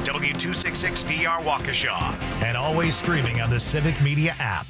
W266DR Waukesha, and always streaming on the Civic Media app.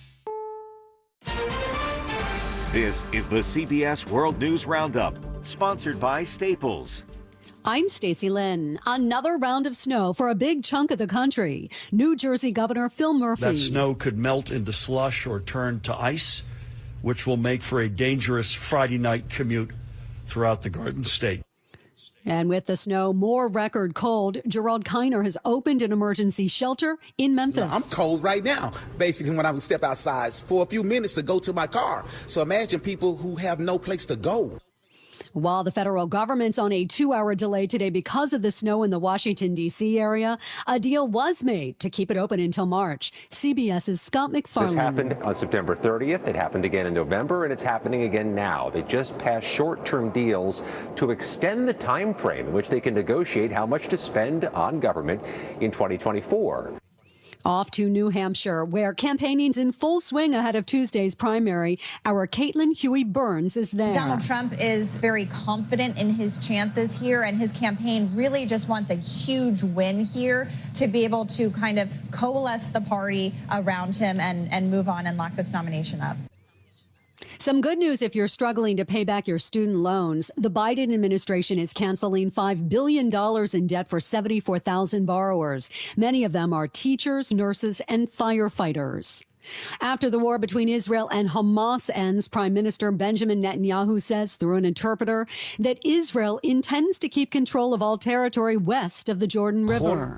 This is the CBS World News Roundup, sponsored by Staples. I'm Stacey Lynn. Another round of snow for a big chunk of the country. New Jersey Governor Phil Murphy. That snow could melt into slush or turn to ice, which will make for a dangerous Friday night commute throughout the Garden State. And with the snow, more record cold, Gerald Kiner has opened an emergency shelter in Memphis. I'm cold right now, basically, when I would step outside for a few minutes to go to my car. So imagine people who have no place to go. While the federal government's on a 2-hour delay today because of the snow in the Washington, D.C. area, a deal was made to keep it open until March. CBS's Scott McFarland. This happened on September 30th. It happened again in November, and it's happening again now. They just passed short-term deals to extend the time frame in which they can negotiate how much to spend on government in 2024. Off to New Hampshire, where campaigning's in full swing ahead of Tuesday's primary. Our Caitlin Huey Burns is there. Donald Trump is very confident in his chances here, and his campaign really just wants a huge win here to be able to kind of coalesce the party around him and move on and lock this nomination up. Some good news if you're struggling to pay back your student loans. The Biden administration is canceling $5 billion in debt for 74,000 borrowers. Many of them are teachers, nurses, and firefighters. After the war between Israel and Hamas ends, Prime Minister Benjamin Netanyahu says through an interpreter that Israel intends to keep control of all territory west of the Jordan River.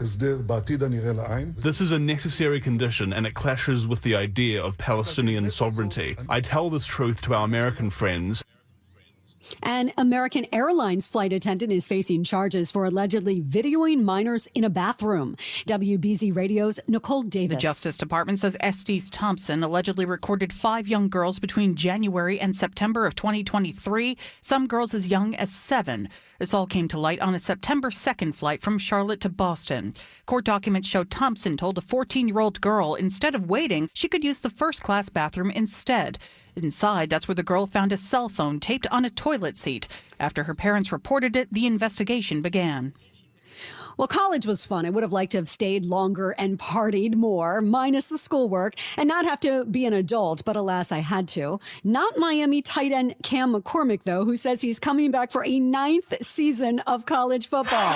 This is a necessary condition, and it clashes with the idea of Palestinian sovereignty. I tell this truth to our American friends. An American Airlines flight attendant is facing charges for allegedly videoing minors in a bathroom. WBZ Radio's Nicole Davis. The Justice Department says Estes Thompson allegedly recorded 5 young girls between January and September of 2023, some girls as young as 7. This all came to light on a September 2nd flight from Charlotte to Boston. Court documents show Thompson told a 14-year-old girl instead of waiting, she could use the first-class bathroom instead. Inside, that's where the girl found a cell phone taped on a toilet seat. After her parents reported it, the investigation began. Well, college was fun. I would have liked to have stayed longer and partied more, minus the schoolwork, and not have to be an adult, but alas, I had to. Not Miami tight end Cam McCormick, though, who says he's coming back for a 9th season of college football.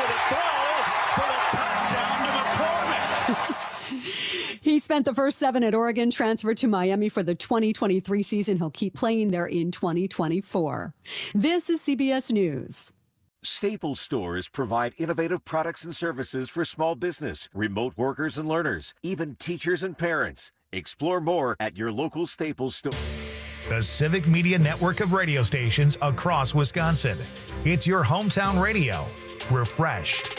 He spent the first 7 at Oregon, transferred to Miami for the 2023 season. He'll keep playing there in 2024. This is CBS News. Staples stores provide innovative products and services for small business, remote workers and learners, even teachers and parents. Explore more at your local Staples store. The Civic Media network of radio stations across Wisconsin. It's your hometown radio. Refreshed.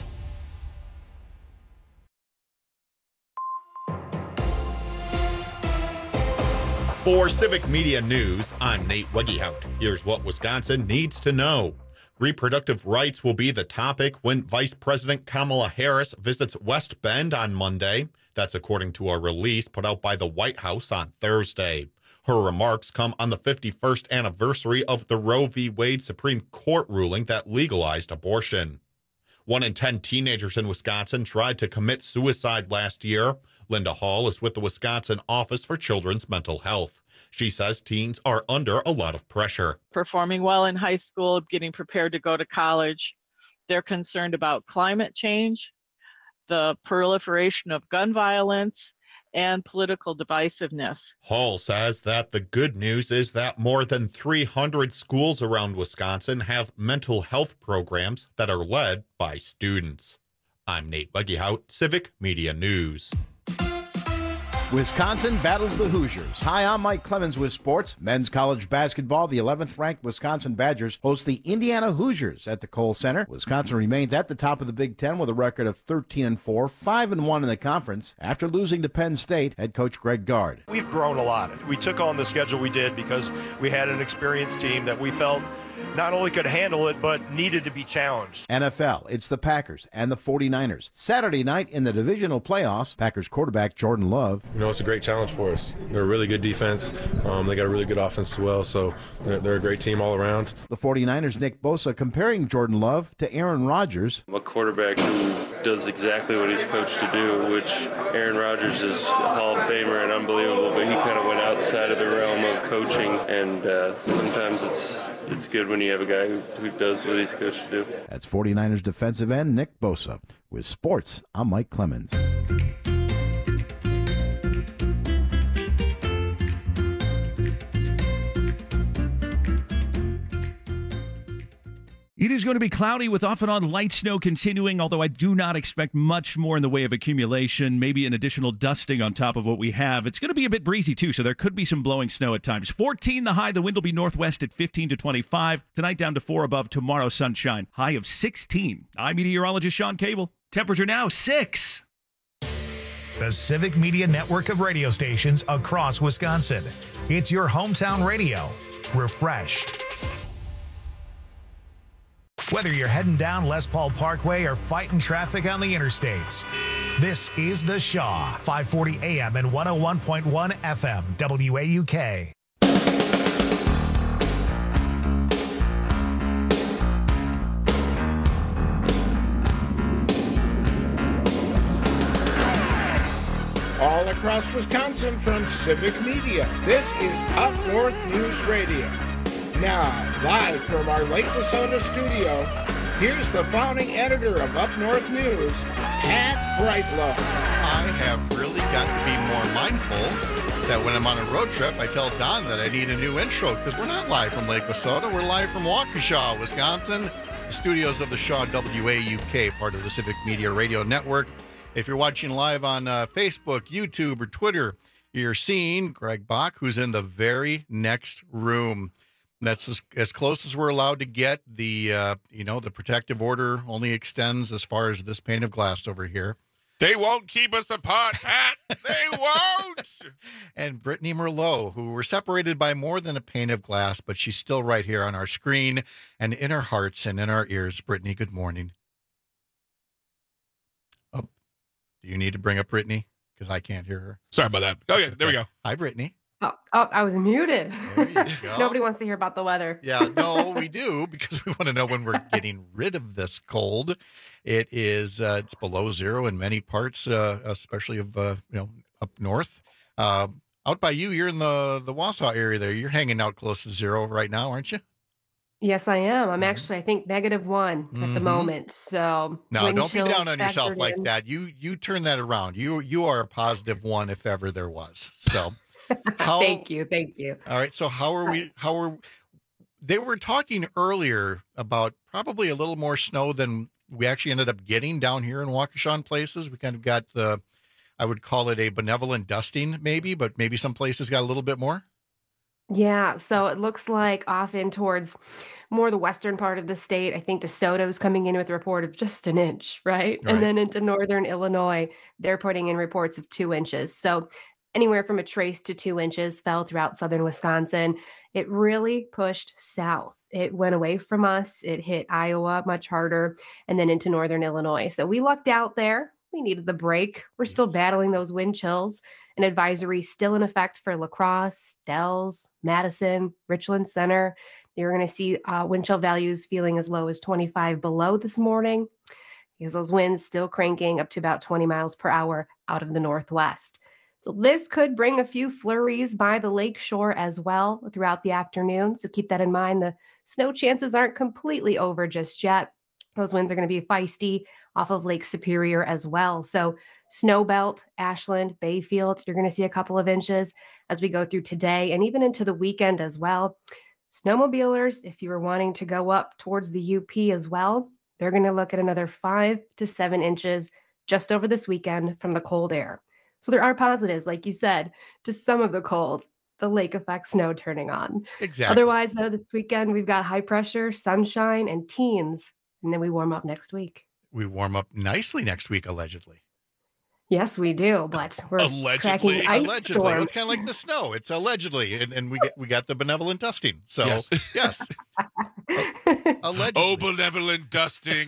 For Civic Media News, I'm Nate Wegehout. Here's what Wisconsin needs to know. Reproductive rights will be the topic when Vice President Kamala Harris visits West Bend on Monday. That's according to a release put out by the White House on Thursday. Her remarks come on the 51st anniversary of the Roe v. Wade Supreme Court ruling that legalized abortion. 1 in 10 teenagers in Wisconsin tried to commit suicide last year. Linda Hall is with the Wisconsin Office for Children's Mental Health. She says teens are under a lot of pressure. Performing well in high school, getting prepared to go to college. They're concerned about climate change, the proliferation of gun violence, and political divisiveness. Hall says that the good news is that more than 300 schools around Wisconsin have mental health programs that are led by students. I'm Nate Wegehout, Civic Media News. Wisconsin battles the Hoosiers. Hi, I'm Mike Clemens with sports. Men's college basketball, the 11th-ranked Wisconsin Badgers host the Indiana Hoosiers at the Kohl Center. Wisconsin remains at the top of the Big Ten with a record of 13-4, 5-1 in the conference after losing to Penn State head coach Greg Gard. We've grown a lot. We took on the schedule we did because we had an experienced team that we felt not only could handle it, but needed to be challenged. NFL, it's the Packers and the 49ers. Saturday night in the divisional playoffs, Packers quarterback Jordan Love. It's a great challenge for us. They're a really good defense. They got a really good offense as well, so they're a great team all around. The 49ers' Nick Bosa comparing Jordan Love to Aaron Rodgers. A quarterback who does exactly what he's coached to do, which Aaron Rodgers is a Hall of Famer and unbelievable, but he kind of went outside of the realm of coaching, and sometimes it's good when you have a guy who does what he's coached to do. That's 49ers defensive end Nick Bosa. With sports, I'm Mike Clemens. It is going to be cloudy with off and on light snow continuing, although I do not expect much more in the way of accumulation, maybe an additional dusting on top of what we have. It's going to be a bit breezy, too, so there could be some blowing snow at times. 14 the high. The wind will be northwest at 15 to 25. Tonight down to 4 above. Tomorrow sunshine. High of 16. I'm meteorologist Sean Cable. Temperature now 6. The Civic Media Network of radio stations across Wisconsin. It's your hometown radio. Refreshed. Whether you're heading down Les Paul Parkway or fighting traffic on the interstates, this is The Shaw, 540 AM and 101.1 FM, WAUK. All across Wisconsin from Civic Media, this is Up North News Radio. Now, live from our Lake Wissota studio, here's the founding editor of Up North News, Pat Brightlow. I have really got to be more mindful that when I'm on a road trip, I tell Don that I need a new intro because we're not live from Lake Wissota. We're live from Waukesha, Wisconsin, the studios of the Shaw WAUK, part of the Civic Media Radio Network. If you're watching live on Facebook, YouTube, or Twitter, you're seeing Greg Bach, who's in the very next room. That's as close as we're allowed to get. The the protective order only extends as far as this pane of glass over here. They won't keep us apart, Pat. They won't. And Brittany Merlot, who were separated by more than a pane of glass, but she's still right here on our screen and in our hearts and in our ears. Brittany, good morning. Oh, do you need to bring up Brittany? Because I can't hear her. Sorry about that. Okay, there we go. Hi, Brittany. Oh, I was muted. Nobody wants to hear about the weather. Yeah, no, we do, because we want to know when we're getting rid of this cold. It is it's below zero in many parts, especially of up north. Out by you, you're in the Wausau area there. You're hanging out close to zero right now, aren't you? Yes, I am. I'm actually, I think, -1 at the moment. So no, don't be down on yourself like that. You turn that around. You are a +1 if ever there was. So. Thank you. All right. So they were talking earlier about probably a little more snow than we actually ended up getting down here in Waukesha in places. We kind of got I would call it a benevolent dusting maybe, but maybe some places got a little bit more. Yeah. So it looks like off in towards more the western part of the state. I think DeSoto is coming in with a report of just an inch, right? And then into northern Illinois, they're putting in reports of 2 inches. So anywhere from a trace to 2 inches fell throughout southern Wisconsin. It really pushed south. It went away from us. It hit Iowa much harder and then into northern Illinois. So we lucked out there. We needed the break. We're still battling those wind chills. An advisory still in effect for La Crosse, Dells, Madison, Richland Center. You're going to see wind chill values feeling as low as 25 below this morning because those winds still cranking up to about 20 miles per hour out of the northwest. So this could bring a few flurries by the lake shore as well throughout the afternoon. So keep that in mind. The snow chances aren't completely over just yet. Those winds are going to be feisty off of Lake Superior as well. So Snowbelt, Ashland, Bayfield, you're going to see a couple of inches as we go through today and even into the weekend as well. Snowmobilers, if you were wanting to go up towards the UP as well, they're going to look at another 5 to 7 inches just over this weekend from the cold air. So there are positives, like you said, to some of the cold, the lake effect snow turning on. Exactly. Otherwise, though, this weekend, we've got high pressure, sunshine, and teens. And then we warm up next week. We warm up nicely next week, allegedly. Yes, we do, but we're tracking the ice storm. It's kind of like the snow. It's allegedly, and we got the benevolent dusting. So, yes. Allegedly. Oh, benevolent dusting.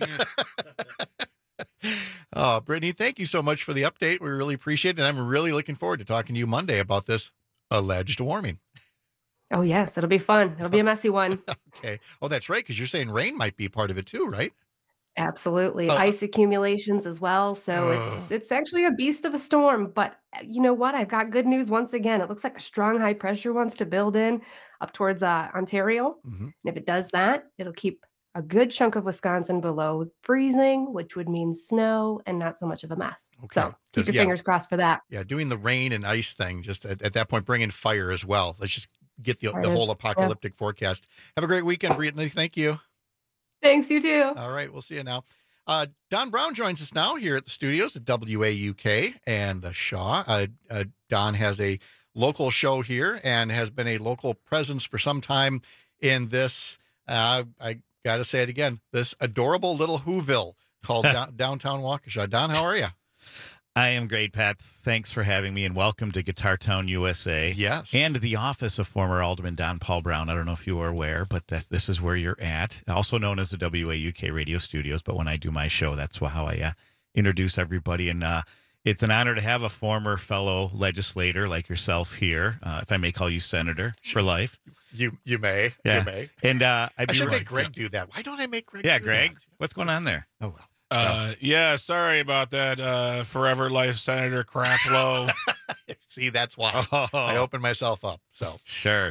Oh, Brittany, thank you so much for the update. We really appreciate it. And I'm really looking forward to talking to you Monday about this alleged warming. Oh, yes. It'll be fun. It'll be a messy one. Okay. Oh, that's right. Because you're saying rain might be part of it too, right? Absolutely. Ice accumulations as well. So it's actually a beast of a storm. But you know what? I've got good news once again. It looks like a strong high pressure wants to build in up towards Ontario. And if it does that, it'll keep a good chunk of Wisconsin below freezing, which would mean snow and not so much of a mess. Okay. So keep your fingers crossed for that. Yeah, doing the rain and ice thing, just at that point, bring in fire as well. Let's just get the whole apocalyptic forecast. Have a great weekend, Brittany. Thank you. Thanks, you too. All right, we'll see you now. Don Brown joins us now here at the studios at WAUK and the Shaw. Don has a local show here and has been a local presence for some time in this, I got to say it again, this adorable little Whoville called Downtown Waukesha. Don, how are you? I am great, Pat. Thanks for having me, and welcome to Guitar Town, USA. Yes. And the office of former Alderman Don Paul Brown. I don't know if you are aware, but this is where you're at, also known as the WAUK radio studios. But when I do my show, that's how I introduce everybody. And it's an honor to have a former fellow legislator like yourself here, if I may call you Senator for life. You may. Yeah. You may. And I should make Greg do that. Why don't I make Greg do that? Greg, what's going on there? Oh, well. Yeah, sorry about that. Forever Life Senator Craplow. See, that's why I opened myself up. So sure.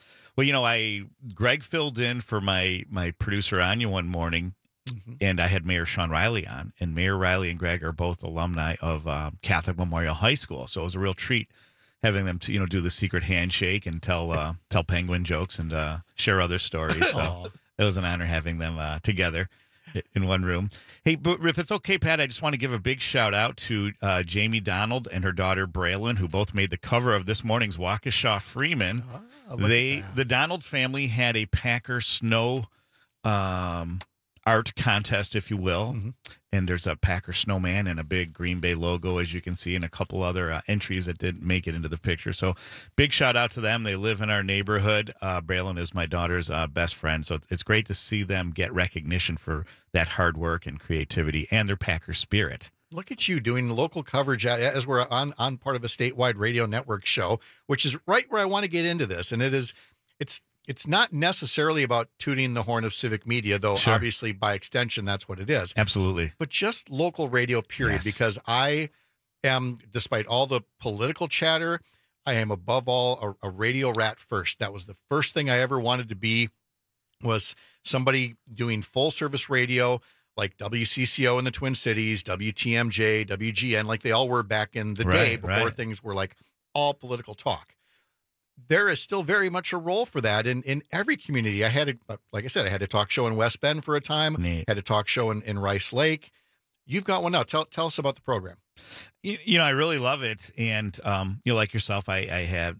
Well, Greg filled in for my producer Anya one morning, and I had Mayor Sean Riley on, and Mayor Riley and Greg are both alumni of Catholic Memorial High School, so it was a real treat having them to do the secret handshake and tell penguin jokes and share other stories. So it was an honor having them together in one room. Hey, but if it's okay, Pat, I just want to give a big shout out to Jamie Donald and her daughter Braylon, who both made the cover of this morning's Waukesha Freeman. The Donald family had a Packer snow art contest, if you will. And there's a Packer snowman and a big Green Bay logo, as you can see, and a couple other entries that didn't make it into the picture. So big shout out to them. They live in our neighborhood. Braylon is my daughter's best friend. So it's great to see them get recognition for that hard work and creativity and their Packer spirit. Look at you doing local coverage as we're on part of a statewide radio network show, which is right where I want to get into this. And it's not necessarily about tooting the horn of civic media, though obviously by extension, that's what it is. Absolutely. But just local radio, period, because I am, despite all the political chatter, I am above all a radio rat first. That was the first thing I ever wanted to be, was somebody doing full service radio like WCCO in the Twin Cities, WTMJ, WGN, like they all were back in the day before things were like all political talk. There is still very much a role for that in every community. I had a talk show in West Bend for a time. Had a talk show in Rice Lake. You've got one now. Tell us about the program. I really love it. And, like yourself, I had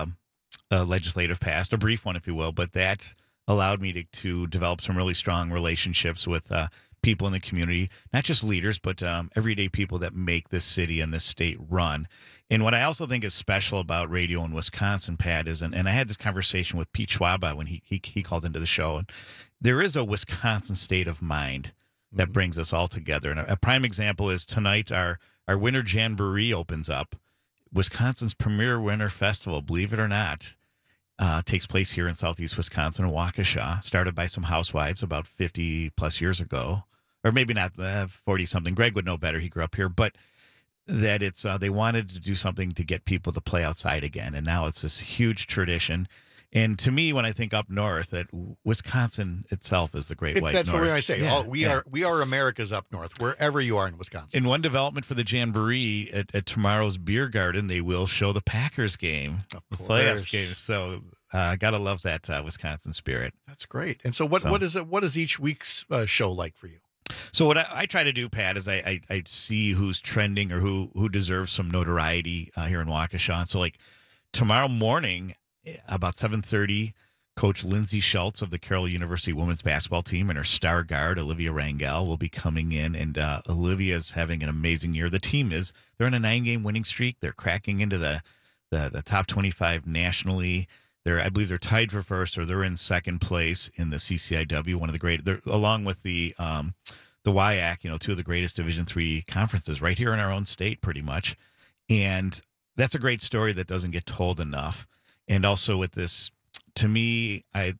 a legislative past, a brief one, if you will, but that allowed me to develop some really strong relationships with people in the community, not just leaders, but everyday people that make this city and this state run. And what I also think is special about radio in Wisconsin, Pat, is, and I had this conversation with Pete Schwaba when he called into the show, and there is a Wisconsin state of mind that brings us all together. And a prime example is tonight our Winter Jamboree opens up. Wisconsin's premier winter festival, believe it or not, takes place here in southeast Wisconsin in Waukesha, started by some housewives about 50 plus years ago, or maybe not 40 something. Greg would know better. He grew up here, but that it's they wanted to do something to get people to play outside again. And now it's this huge tradition. And to me, when I think up north, that Wisconsin itself is the Great White North. That's what we're going to say. Yeah, we are America's up north, wherever you are in Wisconsin. In one development for the Jamboree at tomorrow's Beer Garden, they will show the Packers game, the playoffs game. So I gotta love that Wisconsin spirit. That's great. And so what is each week's show like for you? So what I try to do, Pat, is I see who's trending or who deserves some notoriety here in Waukesha. And so like tomorrow morning, about 7:30, Coach Lindsay Schultz of the Carroll University women's basketball team and her star guard, Olivia Rangel, will be coming in. And Olivia's having an amazing year. The team they're on a 9-game winning streak. They're cracking into the top 25 nationally. I believe they're tied for first, or they're in second place in the CCIW, one of the great, along with the WIAC, two of the greatest Division III conferences right here in our own state, pretty much. And that's a great story that doesn't get told enough. And also with this, to me,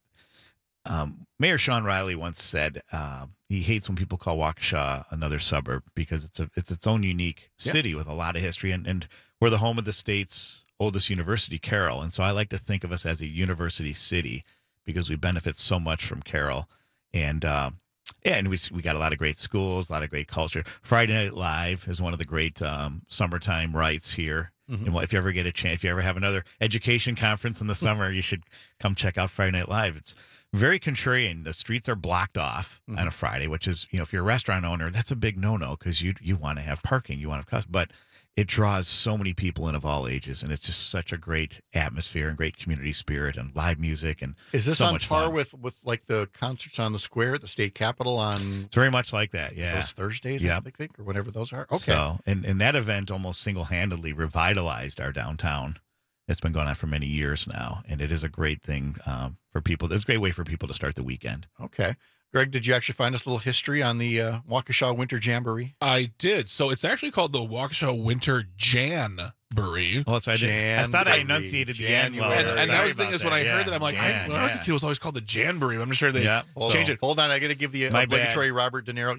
Mayor Sean Riley once said he hates when people call Waukesha another suburb because it's its own unique city with a lot of history, and we're the home of the state's oldest university, Carroll. And so I like to think of us as a university city because we benefit so much from Carroll. And and we got a lot of great schools, a lot of great culture. Friday Night Live is one of the great summertime rights here. Mm-hmm. And if you ever get a chance, if you ever have another education conference in the summer, you should come check out Friday Night Live. It's very contrarian. The streets are blocked off on a Friday, which is, if you're a restaurant owner, that's a big no-no because you want to have parking, you want to have customers. But it draws so many people in of all ages, and it's just such a great atmosphere and great community spirit and live music. And is this so on much par fun. with like the concerts on the square at the state capitol on? It's very much like that, yeah. Those Thursdays, yeah. I think, or whenever those are. Okay. So, and that event almost single-handedly revitalized our downtown. It's been going on for many years now, and it is a great thing for people. It's a great way for people to start the weekend. Okay. Greg, did you actually find us a little history on the Waukesha Winter Jamboree? I did. So it's actually called the Waukesha Winter Janboree. Oh, that's what I did. I thought I enunciated the end. And that was the thing is when I heard that, I'm like, when I was a kid, it was always called the Janboree. I'm sure they changed it. Hold on, I got to give the obligatory Robert De Niro.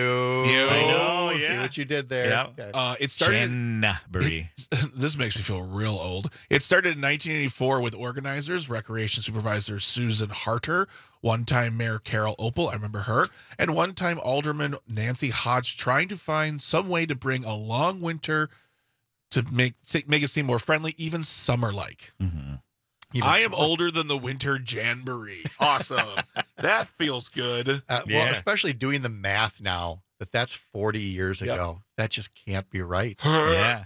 I know, see what you did there. Yeah. Okay. It started. Janboree. This makes me feel real old. It started in 1984 with organizers, Recreation Supervisor Susan Harter, one-time Mayor Carol Opel, I remember her, and one-time Alderman Nancy Hodge, trying to find some way to bring a long winter to make it seem more friendly, even summer-like. Mm-hmm. I am older than the Winter Janboree. Awesome. That feels good. Well, especially doing the math now, that's 40 years ago. That just can't be right. Yeah.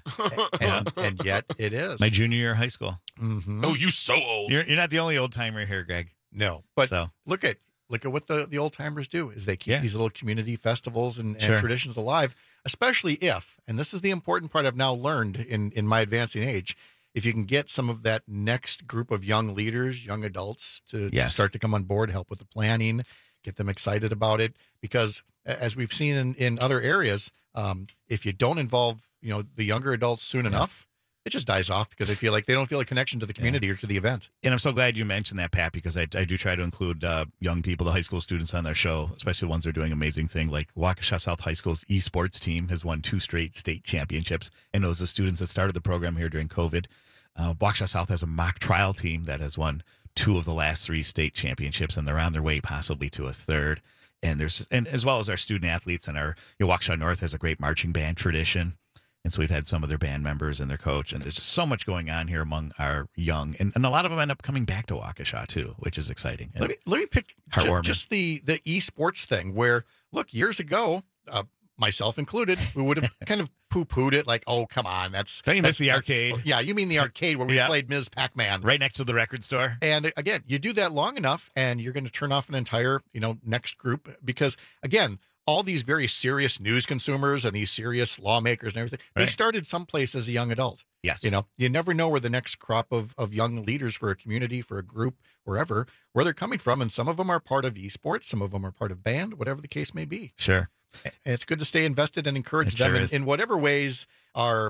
and yet it is. My junior year of high school. Mm-hmm. Oh, you so old. You're not the only old-timer here, Greg. No, but look at what the old timers do is they keep these little community festivals and traditions alive, especially if, and this is the important part I've now learned in my advancing age, if you can get some of that next group of young leaders, young adults to start to come on board, help with the planning, get them excited about it, because as we've seen in other areas, if you don't involve the younger adults soon enough, it just dies off because they feel like they don't feel a connection to the community or to the event. And I'm so glad you mentioned that, Pat, because I do try to include young people, the high school students on their show, especially the ones that are doing amazing things. Like Waukesha South High School's esports team has won 2 straight state championships. And those are the students that started the program here during COVID. Waukesha South has a mock trial team that has won 2 of the last 3 state championships, and they're on their way possibly to a 3rd. And as well as our student athletes, and our Waukesha North has a great marching band tradition. And so we've had some of their band members and their coach, and there's just so much going on here among our young, and a lot of them end up coming back to Waukesha too, which is exciting. Let me pick just the esports thing where, look, years ago, myself included, we would have kind of poo-pooed it like, oh, come on, Don't you miss the arcade? Yeah, you mean the arcade where we played Ms. Pac-Man. Right next to the record store. And again, you do that long enough and you're going to turn off an entire, next group because, again, all these very serious news consumers and these serious lawmakers and everything, they started someplace as a young adult. Yes. You never know where the next crop of young leaders for a community, for a group, wherever, where they're coming from. And some of them are part of esports. Some of them are part of band, whatever the case may be. Sure. And it's good to stay invested and encourage them in whatever ways are,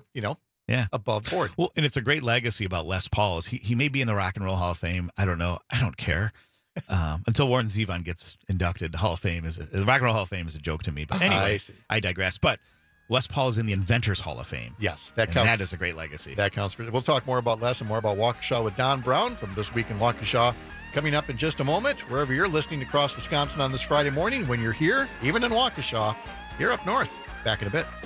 above board. Well, and it's a great legacy about Les Paul. He may be in the Rock and Roll Hall of Fame. I don't know. I don't care. Until Warren Zevon gets inducted, the Hall of Fame the Rock and Roll Hall of Fame is a joke to me. But anyway, I digress. But Les Paul is in the Inventors Hall of Fame. Yes, that counts. That is a great legacy. That counts for. We'll talk more about Les and more about Waukesha with Don Brown from This Week in Waukesha coming up in just a moment. Wherever you're listening across Wisconsin on this Friday morning, when you're here, even in Waukesha, you're up north. Back in a bit.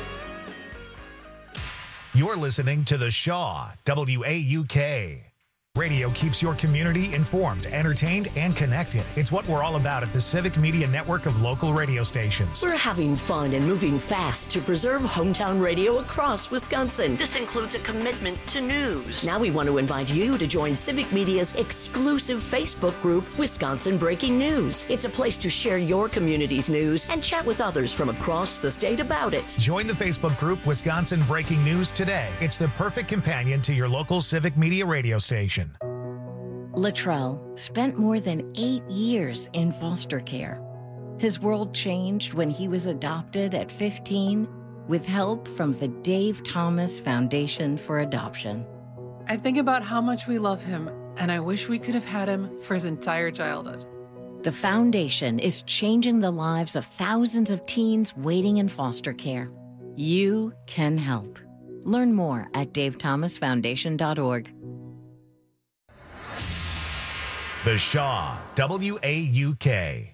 You're listening to The Shaw, WAUK. Radio keeps your community informed, entertained, and connected. It's what we're all about at the Civic Media Network of local radio stations. We're having fun and moving fast to preserve hometown radio across Wisconsin. This includes a commitment to news. Now we want to invite you to join Civic Media's exclusive Facebook group, Wisconsin Breaking News. It's a place to share your community's news and chat with others from across the state about it. Join the Facebook group Wisconsin Breaking News today. It's the perfect companion to your local Civic Media radio station. Latrell spent more than 8 years in foster care. His world changed when he was adopted at 15 with help from the Dave Thomas Foundation for Adoption. I think about how much we love him, and I wish we could have had him for his entire childhood. The foundation is changing the lives of thousands of teens waiting in foster care. You can help. Learn more at davethomasfoundation.org. The Shaw, WAUK.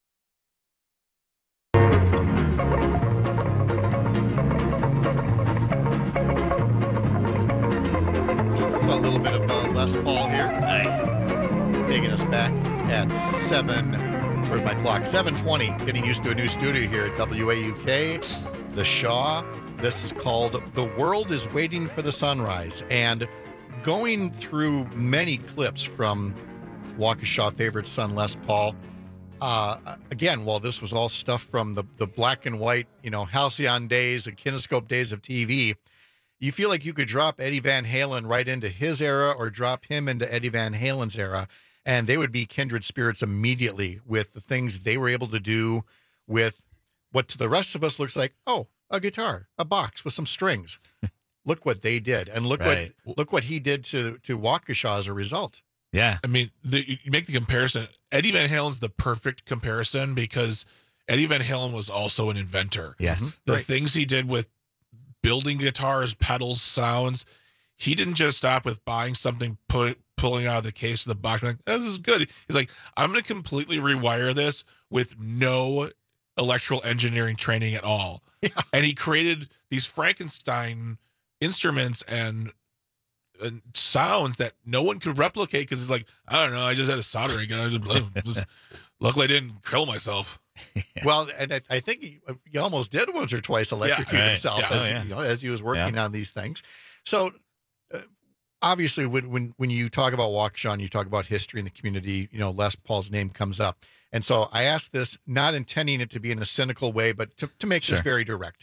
So a little bit of Les Paul here. Nice. Taking us back at where's my clock? 7:20. Getting used to a new studio here at WAUK, The Shaw. This is called The World is Waiting for the Sunrise. And going through many clips from Waukesha favorite son Les Paul. Again, while this was all stuff from the black and white, halcyon days and kinescope days of TV, you feel like you could drop Eddie Van Halen right into his era or drop him into Eddie Van Halen's era, and they would be kindred spirits immediately with the things they were able to do with what to the rest of us looks like, a guitar, a box with some strings. Look what they did, and look what he did to Waukesha as a result. Yeah. I mean, you make the comparison. Eddie Van Halen's the perfect comparison because Eddie Van Halen was also an inventor. Yes. The things he did with building guitars, pedals, sounds, he didn't just stop with buying something, pulling out of the case of the box, like, this is good. He's like, I'm going to completely rewire this with no electrical engineering training at all. Yeah. And he created these Frankenstein instruments and sounds that no one could replicate because it's like, I don't know, I just had a soldering gun. I just luckily I didn't kill myself. Well, and I think he almost did once or twice electrocute himself as he was working on these things. So obviously when you talk about Waukesha and you talk about history in the community, Les Paul's name comes up. And so I ask this, not intending it to be in a cynical way, but to make this very direct.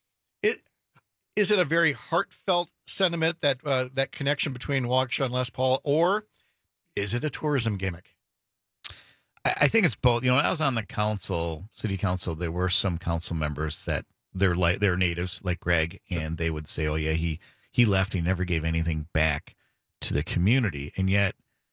Is it a very heartfelt sentiment, that connection between Waukesha and Les Paul, or is it a tourism gimmick? I think it's both. When I was on the city council, there were some council members that they're natives like Greg, and they would say, "Oh yeah, he left. He never gave anything back to the community." And yet,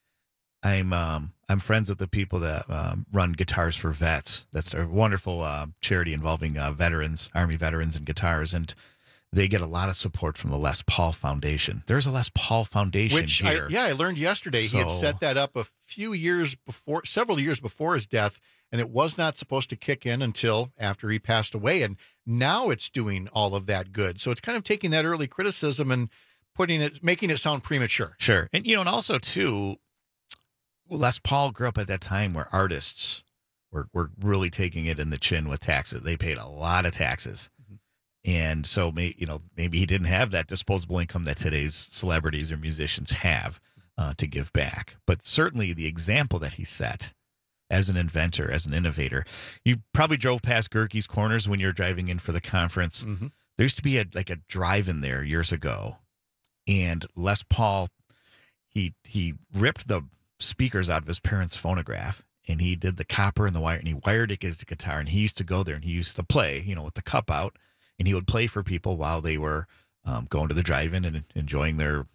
I'm friends with the people that run Guitars for Vets. That's a wonderful charity involving veterans, Army veterans, and guitars, and they get a lot of support from the Les Paul Foundation. There's a Les Paul Foundation here. I learned yesterday he had set that up several years before his death, and it was not supposed to kick in until after he passed away. And now it's doing all of that good. So it's kind of taking that early criticism and making it sound premature. Sure. And, and also too, Les Paul grew up at that time where artists were really taking it in the chin with taxes. They paid a lot of taxes. And so, maybe he didn't have that disposable income that today's celebrities or musicians have to give back. But certainly the example that he set as an inventor, as an innovator. You probably drove past Gerke's Corners when you were driving in for the conference. Mm-hmm. There used to be a drive-in there years ago. And Les Paul, he ripped the speakers out of his parents' phonograph. And he did the copper and the wire, and he wired it as a guitar. And he used to go there, and he used to play, with the cup out. And he would play for people while they were going to the drive-in and enjoying their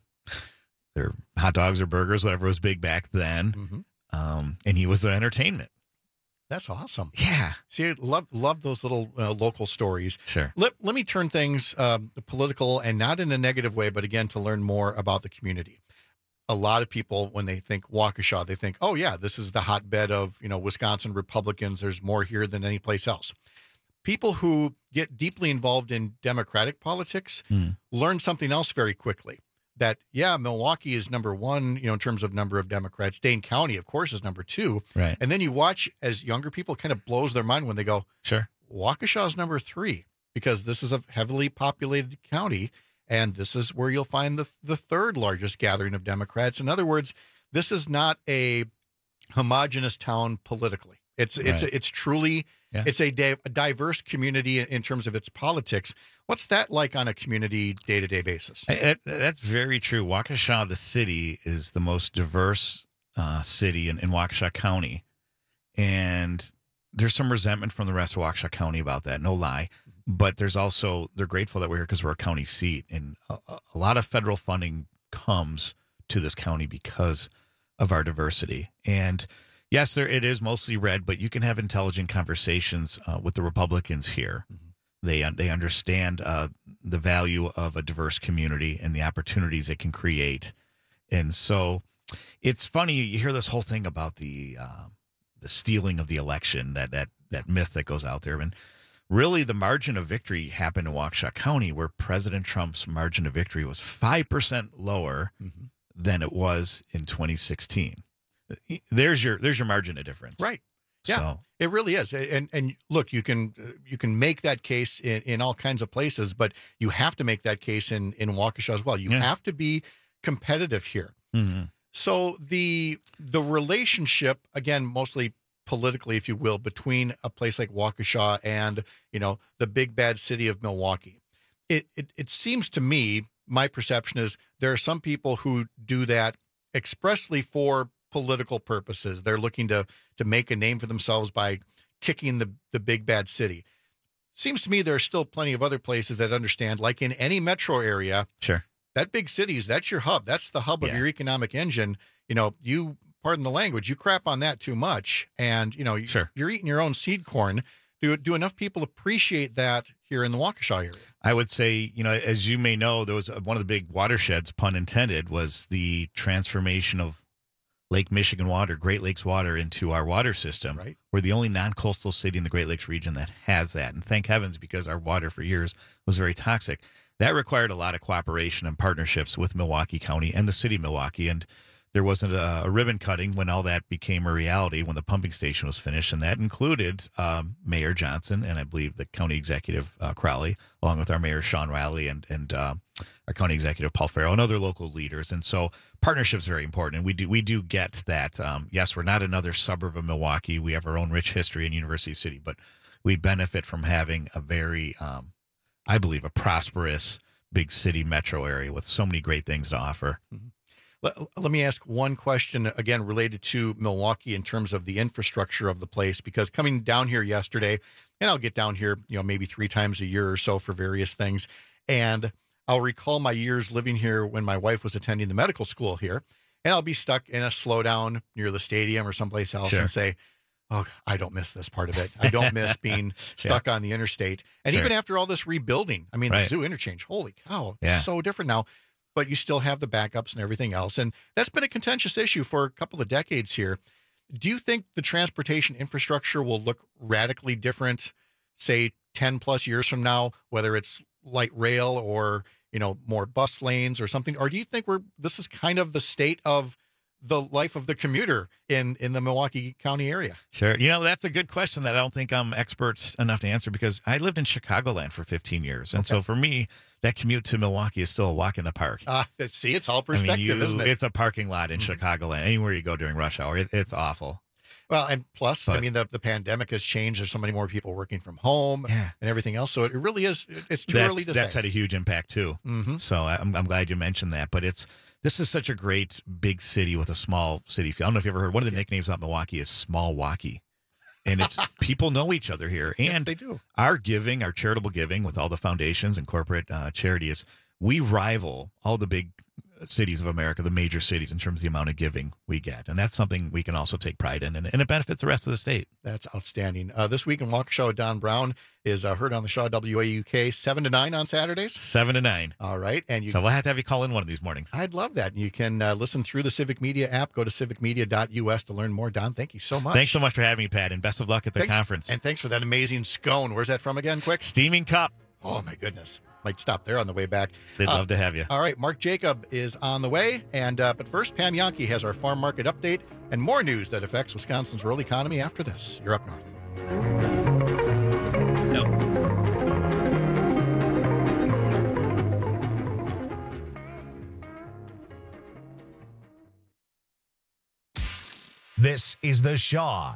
hot dogs or burgers, whatever was big back then. Mm-hmm. And he was their entertainment. That's awesome. Yeah. See, love those little local stories. Sure. Let me turn things political, and not in a negative way, but again, to learn more about the community. A lot of people, when they think Waukesha, they think, oh yeah, this is the hotbed of, Wisconsin Republicans. There's more here than any place else. People who get deeply involved in Democratic politics learn something else very quickly. that, yeah, Milwaukee is number one, in terms of number of Democrats. Dane County, of course, is number two. Right. And then you watch as younger people, kind of blows their mind when they go, sure, Waukesha is number three, because this is a heavily populated county, and this is where you'll find the third largest gathering of Democrats. In other words, this is not a homogenous town politically. It's truly it's a diverse community in terms of its politics. What's that like on a community day-to-day basis? That's very true. Waukesha, the city, is the most diverse city in Waukesha County, and there's some resentment from the rest of Waukesha County about that, no lie. But there's also, they're grateful that we're here because we're a county seat, and a lot of federal funding comes to this county because of our diversity. And yes, it is mostly red, but you can have intelligent conversations with the Republicans here. Mm-hmm. They understand the value of a diverse community and the opportunities it can create. And so it's funny, you hear this whole thing about the stealing of the election, that myth that goes out there. And really, the margin of victory happened in Waukesha County, where President Trump's margin of victory was 5% lower than it was in 2016. There's your margin of difference, right? Yeah, so it really is. And look, you can make that case in all kinds of places, but you have to make that case in Waukesha as well. You have to be competitive here. Mm-hmm. So the relationship, again, mostly politically, if you will, between a place like Waukesha and the big bad city of Milwaukee, it seems to me, my perception is there are some people who do that expressly for political purposes. They're looking to make a name for themselves by kicking the big bad city. Seems to me there are still plenty of other places that understand, like in any metro area, sure, that big cities, that's your hub. That's the hub of your economic engine. You, pardon the language, you crap on that too much, and you're eating your own seed corn. Do enough people appreciate that here in the Waukesha area? I would say, as you may know, there was one of the big watersheds, pun intended, was the transformation of Lake Michigan water, Great Lakes water, into our water system. Right. We're the only non-coastal city in the Great Lakes region that has that. And thank heavens, because our water for years was very toxic. That required a lot of cooperation and partnerships with Milwaukee County and the city of Milwaukee. And there wasn't a ribbon cutting when all that became a reality, when the pumping station was finished. And that included Mayor Johnson and I believe the county executive Crowley, along with our mayor Sean Riley and our county executive Paul Farrell and other local leaders. And so partnership is very important. And we do get that. Yes, we're not another suburb of Milwaukee. We have our own rich history in University City, but we benefit from having a very, I believe, a prosperous big city metro area with so many great things to offer. Mm-hmm. Let me ask one question, again, related to Milwaukee in terms of the infrastructure of the place, because coming down here yesterday, and I'll get down here, maybe 3 times a year or so for various things. And I'll recall my years living here when my wife was attending the medical school here, and I'll be stuck in a slowdown near the stadium or someplace else and say, oh, I don't miss this part of it. I don't miss being stuck on the interstate. And even after all this rebuilding, I mean, the zoo interchange, holy cow, it's so different now. But you still have the backups and everything else. And that's been a contentious issue for a couple of decades here. Do you think the transportation infrastructure will look radically different, say, 10 plus years from now, whether it's light rail or, more bus lanes or something? Or do you think this is kind of the state of the life of the commuter in the Milwaukee County area? Sure. That's a good question that I don't think I'm expert enough to answer, because I lived in Chicagoland for 15 years. And so for me, that commute to Milwaukee is still a walk in the park. See, it's all perspective, isn't it? It's a parking lot in Chicagoland. Anywhere you go during rush hour, it's awful. Well, and plus, the pandemic has changed. There's so many more people working from home and everything else. So it really is, it's too early to say. That's had a huge impact too. Mm-hmm. So I'm glad you mentioned that. But this is such a great big city with a small city feel. I don't know if you ever heard, one of the nicknames about Milwaukee is Small Waukee. And it's people know each other here. And yes, they do. Our giving, our charitable giving with all the foundations and corporate charities, we rival all the big cities of America, the major cities, in terms of the amount of giving we get. And that's something we can also take pride in, and it benefits the rest of the state. That's outstanding. This Week in Waukesha with Don Brown is heard on the Shaw WAUK 7 to 9 on Saturdays. 7 to 9. All right. So we'll have to have you call in one of these mornings. I'd love that. You can listen through the Civic Media app. Go to civicmedia.us to learn more. Don, thank you so much. Thanks so much for having me, Pat, and best of luck at the conference. And thanks for that amazing scone. Where's that from again, quick? Steaming Cup. Oh, my goodness. might stop there on the way back. They'd love to have you. All right, Mark Jacob is on the way. And but first, Pam Jahnke has our farm market update and more news that affects Wisconsin's rural economy after this. You're up north. This is the Shaw,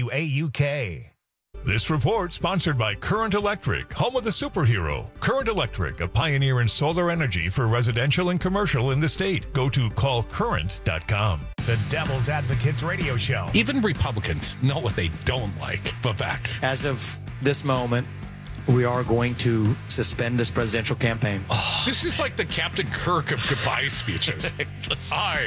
WAUK. This report sponsored by Current Electric, home of the superhero. Current Electric, a pioneer in solar energy for residential and commercial in the state. Go to callcurrent.com. The Devil's Advocates Radio Show. Even Republicans know what they don't like. Vivek. As of this moment, we are going to suspend this presidential campaign. Oh, this is like the Captain Kirk of goodbye speeches. I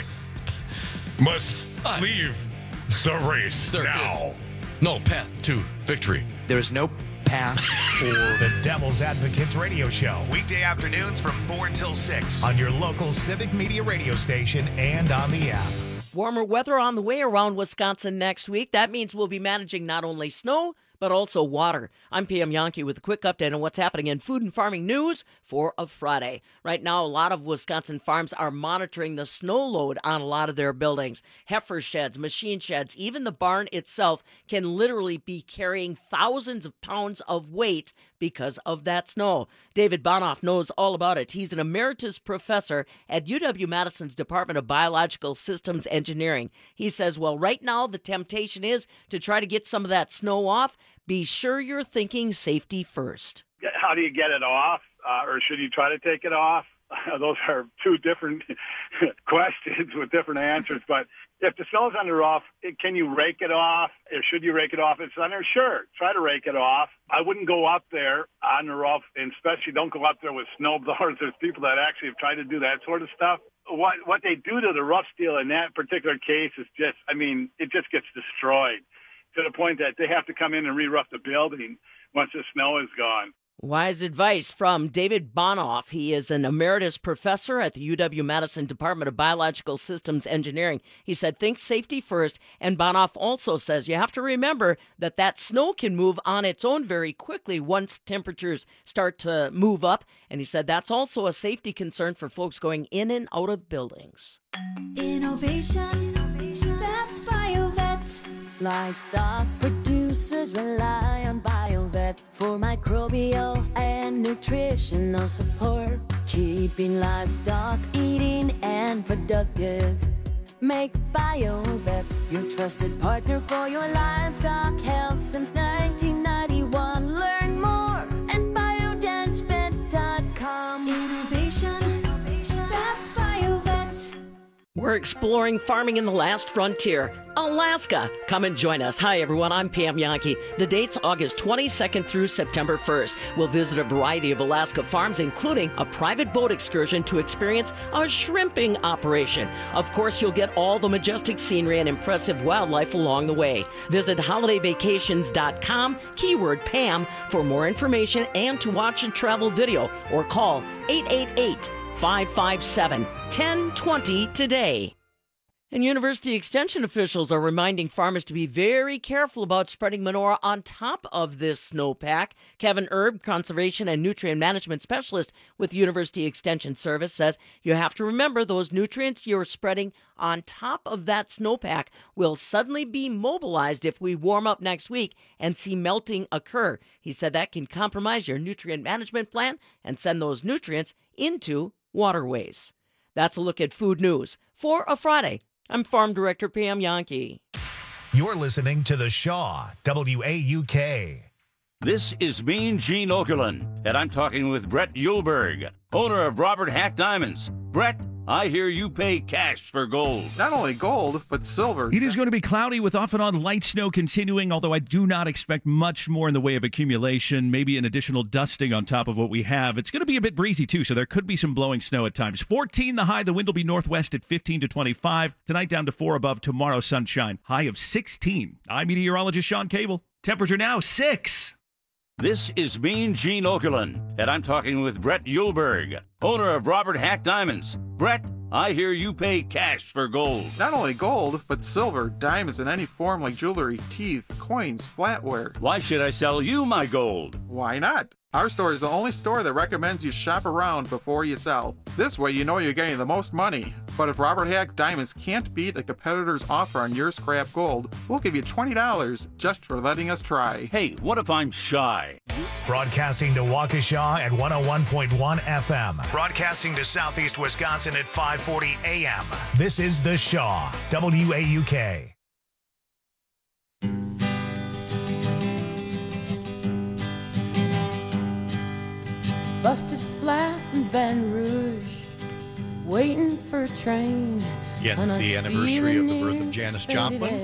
must leave the race there now. Is no path to victory. There is no path for the Devil's Advocates Radio Show. Weekday afternoons from 4 until 6 on your local Civic Media radio station and on the app. Warmer weather on the way around Wisconsin next week. That means we'll be managing not only snow, but also water. I'm Pam Jahnke with a quick update on what's happening in food and farming news for a Friday. Right now, a lot of Wisconsin farms are monitoring the snow load on a lot of their buildings. Heifer sheds, machine sheds, even the barn itself can literally be carrying thousands of pounds of weight because of that snow. David Bonoff knows all about it. He's an emeritus professor at UW-Madison's Department of Biological Systems Engineering. He says, well, right now the temptation is to try to get some of that snow off. Be sure you're thinking safety first. How do you get it off, or should you try to take it off? Those are two different questions with different answers. But if the snow's on the roof, can you rake it off? Or should you rake it off? It's on there. Sure, try to rake it off. I wouldn't go up there on the roof, and especially don't go up there with snow blowers. There's people that actually have tried to do that sort of stuff. What they do to the rough steel in that particular case is just, it just gets destroyed to the point that they have to come in and re-rough the building once the snow is gone. Wise advice from David Bonoff. He is an emeritus professor at the UW-Madison Department of Biological Systems Engineering. He said, think safety first. And Bonoff also says you have to remember that snow can move on its own very quickly once temperatures start to move up. And he said that's also a safety concern for folks going in and out of buildings. Innovation, that's BioVet. Livestock producers rely on BioVet for microbial and nutritional support, keeping livestock eating and productive. Make BioVet your trusted partner for your livestock health since 1991. Learn more at biodensvet.com. Innovation, that's BioVet. We're exploring farming in the last frontier, Alaska. Come and join us. Hi, everyone. I'm Pam Jahnke. The date's August 22nd through September 1st. We'll visit a variety of Alaska farms, including a private boat excursion to experience a shrimping operation. Of course, you'll get all the majestic scenery and impressive wildlife along the way. Visit holidayvacations.com, keyword Pam, for more information and to watch a travel video, or call 888-557-1020 today. And University Extension officials are reminding farmers to be very careful about spreading manure on top of this snowpack. Kevin Erb, Conservation and Nutrient Management Specialist with University Extension Service, says you have to remember those nutrients you're spreading on top of that snowpack will suddenly be mobilized if we warm up next week and see melting occur. He said that can compromise your nutrient management plan and send those nutrients into waterways. That's a look at food news for a Friday. I'm Farm Director Pam Jahnke. You're listening to The Shaw, WAUK. This is Mean Gene Okerlund, and I'm talking with Brett Yulberg, owner of Robert Hack Diamonds. Brett, I hear you pay cash for gold. Not only gold, but silver. It is going to be cloudy with off and on light snow continuing, although I do not expect much more in the way of accumulation, maybe an additional dusting on top of what we have. It's going to be a bit breezy, too, so there could be some blowing snow at times. 14 the high. The wind will be northwest at 15 to 25. Tonight down to 4 above. Tomorrow, sunshine. High of 16. I'm meteorologist Sean Cable. Temperature now 6. This is Mean Gene Okerlund, and I'm talking with Brett Yulberg, owner of Robert Hack Diamonds. Brett, I hear you pay cash for gold. Not only gold, but silver, diamonds in any form like jewelry, teeth, coins, flatware. Why should I sell you my gold? Why not? Our store is the only store that recommends you shop around before you sell. This way you know you're getting the most money. But if Robert Hack Diamonds can't beat a competitor's offer on your scrap gold, we'll give you $20 just for letting us try. Hey, what if I'm shy? Broadcasting to Waukesha at 101.1 FM. Broadcasting to Southeast Wisconsin at 540 AM. This is The Shaw, WAUK. Busted flat in Baton Rouge, waiting for a train. Again, it's the anniversary of the birth of Janis Joplin.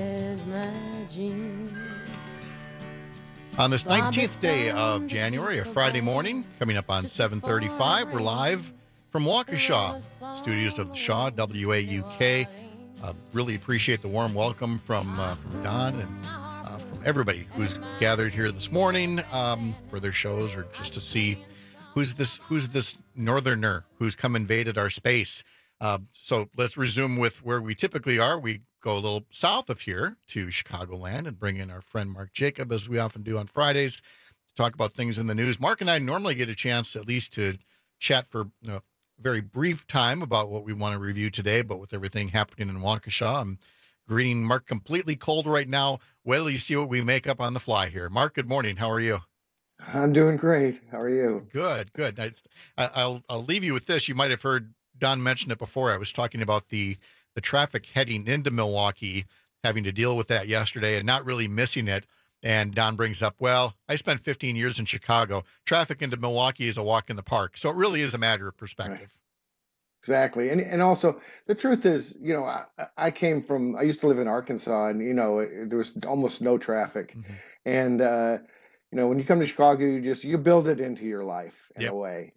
On this 19th day of January, a Friday morning, coming up on 7:35, we're live from Waukesha, studios of the Shaw, WAUK. Really appreciate the warm welcome from Don and from everybody who's gathered here this morning for their shows or just to see who's this northerner who's come invaded our space. So let's resume with where we typically are. We go a little south of here to Chicagoland and bring in our friend Mark Jacob, as we often do on Fridays, to talk about things in the news. Mark and I normally get a chance at least to chat for a very brief time about what we want to review today, but with everything happening in Waukesha, I'm greeting Mark completely cold right now. Wait till you see what we make up on the fly here. Mark, good morning. How are you? I'm doing great. How are you? Good. I'll leave you with this. You might have heard Don mention it before. I was talking about the traffic heading into Milwaukee, having to deal with that yesterday and not really missing it. And Don brings up, well, I spent 15 years in Chicago. Traffic into Milwaukee is a walk in the park. So it really is a matter of perspective. Right. Exactly. And also the truth is, I used to live in Arkansas and, there was almost no traffic. Mm-hmm. And, when you come to Chicago, you build it into your life in a way,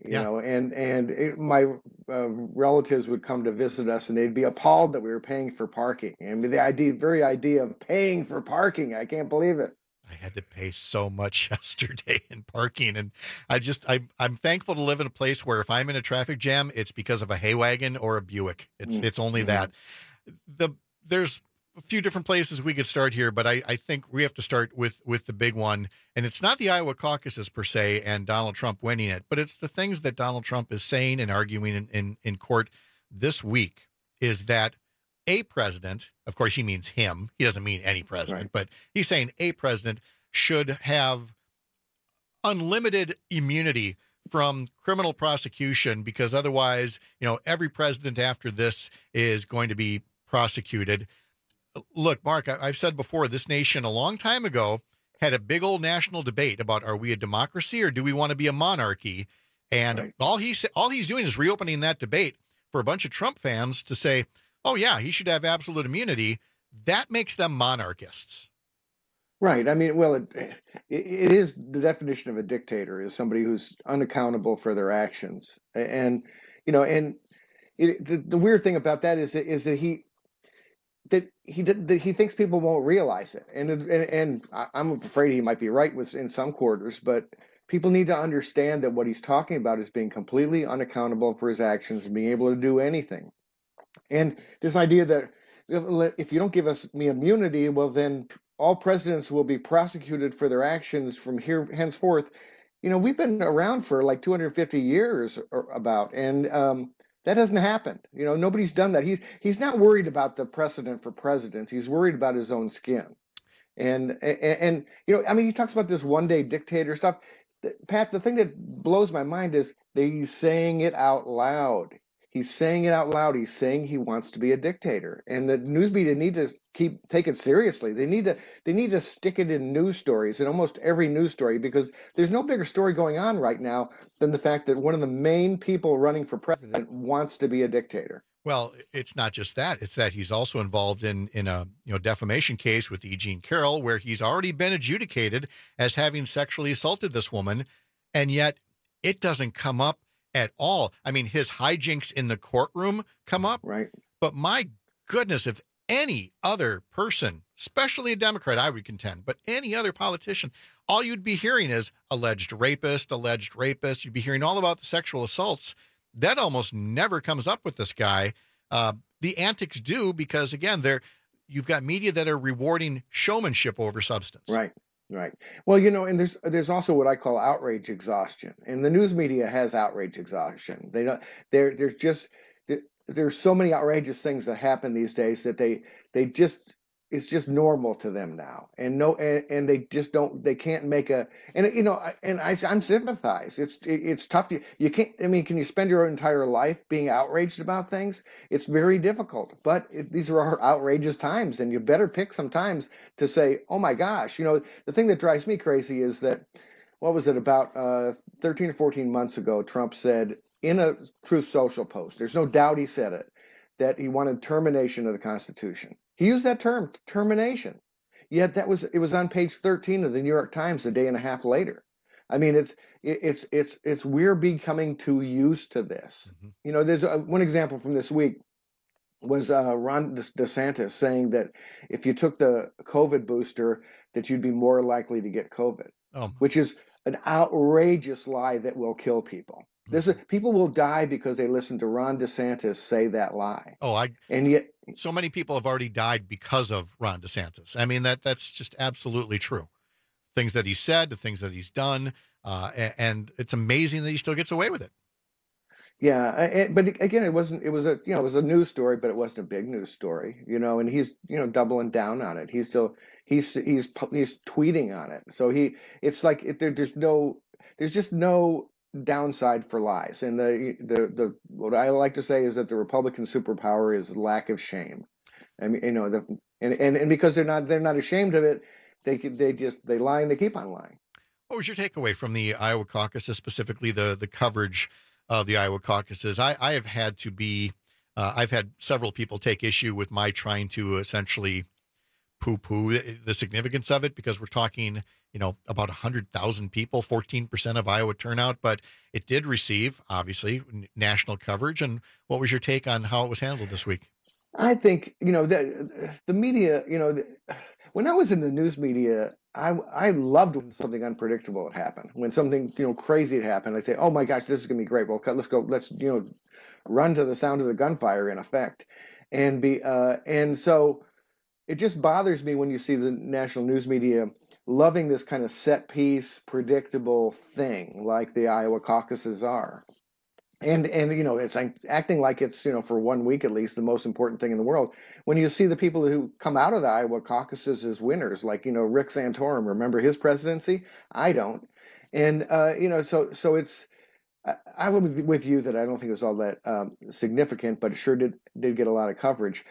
my relatives would come to visit us and they'd be appalled that we were paying for parking. I mean, the very idea of paying for parking, I can't believe it. I had to pay so much yesterday in parking, and I'm thankful to live in a place where if I'm in a traffic jam, it's because of a hay wagon or a Buick. It's only that. There's a few different places we could start here, but I think we have to start with the big one. And it's not the Iowa caucuses per se and Donald Trump winning it, but it's the things that Donald Trump is saying and arguing in court this week is that a president, of course he means him, he doesn't mean any president, right, but he's saying a president should have unlimited immunity from criminal prosecution because otherwise, every president after this is going to be prosecuted. Look, Mark, I've said before, this nation a long time ago had a big old national debate about are we a democracy or do we want to be a monarchy? And right, all he's doing is reopening that debate for a bunch of Trump fans to say, oh, yeah, he should have absolute immunity. That makes them monarchists. Right. I mean, well, it is the definition of a dictator is somebody who's unaccountable for their actions. And, the weird thing about that is that he thinks people won't realize it. And I'm afraid he might be right in some quarters, but people need to understand that what he's talking about is being completely unaccountable for his actions and being able to do anything. And this idea that if you don't give me immunity, well, then all presidents will be prosecuted for their actions from here henceforth. We've been around for like 250 years and that hasn't happened. Nobody's done that. He's not worried about the precedent for presidents. He's worried about his own skin. And he talks about this one-day dictator stuff. Pat, the thing that blows my mind is that he's saying it out loud. He's saying it out loud. He's saying he wants to be a dictator, and the news media need to take it seriously. They need to stick it in news stories, in almost every news story, because there's no bigger story going on right now than the fact that one of the main people running for president wants to be a dictator. Well, it's not just that; it's that he's also involved in a defamation case with E. Jean Carroll, where he's already been adjudicated as having sexually assaulted this woman, and yet it doesn't come up at all. I mean, his hijinks in the courtroom come up. Right. But my goodness, if any other person, especially a Democrat, I would contend, but any other politician, all you'd be hearing is alleged rapist. You'd be hearing all about the sexual assaults. That almost never comes up with this guy. The antics do because, again, you've got media that are rewarding showmanship over substance. Right. Right. Well, and there's also what I call outrage exhaustion, and the news media has outrage exhaustion. They don't. There's just there's so many outrageous things that happen these days that they just it's just normal to them now, and they just don't. They can't make I'm sympathize. It's tough. You can't. I mean, can you spend your entire life being outraged about things? It's very difficult. But these are outrageous times, and you better pick some times to say, "Oh my gosh!" The thing that drives me crazy is that. What was it, about 13 or 14 months ago, Trump said in a Truth Social post, there's no doubt he said it, that he wanted termination of the Constitution. He used that term, termination. Yet it was on page 13 of the New York Times a day and a half later. I mean, it's we're becoming too used to this. Mm-hmm. There's one example from this week was Ron DeSantis saying that if you took the COVID booster, that you'd be more likely to get COVID. Which is an outrageous lie that will kill people. People will die because they listen to Ron DeSantis say that lie. And yet, so many people have already died because of Ron DeSantis. I mean, that's just absolutely true. Things that he said, the things that he's done, and it's amazing that he still gets away with it. Yeah, but again, it was a news story, but it wasn't a big news story, and he's doubling down on it. He's tweeting on it. So it's like there's just no downside for lies. And the what I like to say is that the Republican superpower is lack of shame. I mean, and because they're not ashamed of it, they lie and they keep on lying. What was your takeaway from the Iowa caucuses, specifically the coverage of the Iowa caucuses? I have had to be, I've had several people take issue with my trying to essentially poo-poo the significance of it, because we're talking, about 100,000 people, 14% of Iowa turnout, but it did receive, obviously, national coverage. And what was your take on how it was handled this week? I think, the media, when I was in the news media, I loved when something unpredictable would happen. When something, crazy had happened, I'd say, "Oh my gosh, this is going to be great. Well, let's go. Let's, run to the sound of the gunfire," in effect. And so it just bothers me when you see the national news media loving this kind of set piece, predictable thing like the Iowa caucuses are. And it's acting like it's, for 1 week at least, the most important thing in the world. When you see the people who come out of the Iowa caucuses as winners, like, Rick Santorum, remember his presidency? I don't. And, so it's, I would be with you that I don't think it was all that significant, but it sure did get a lot of coverage.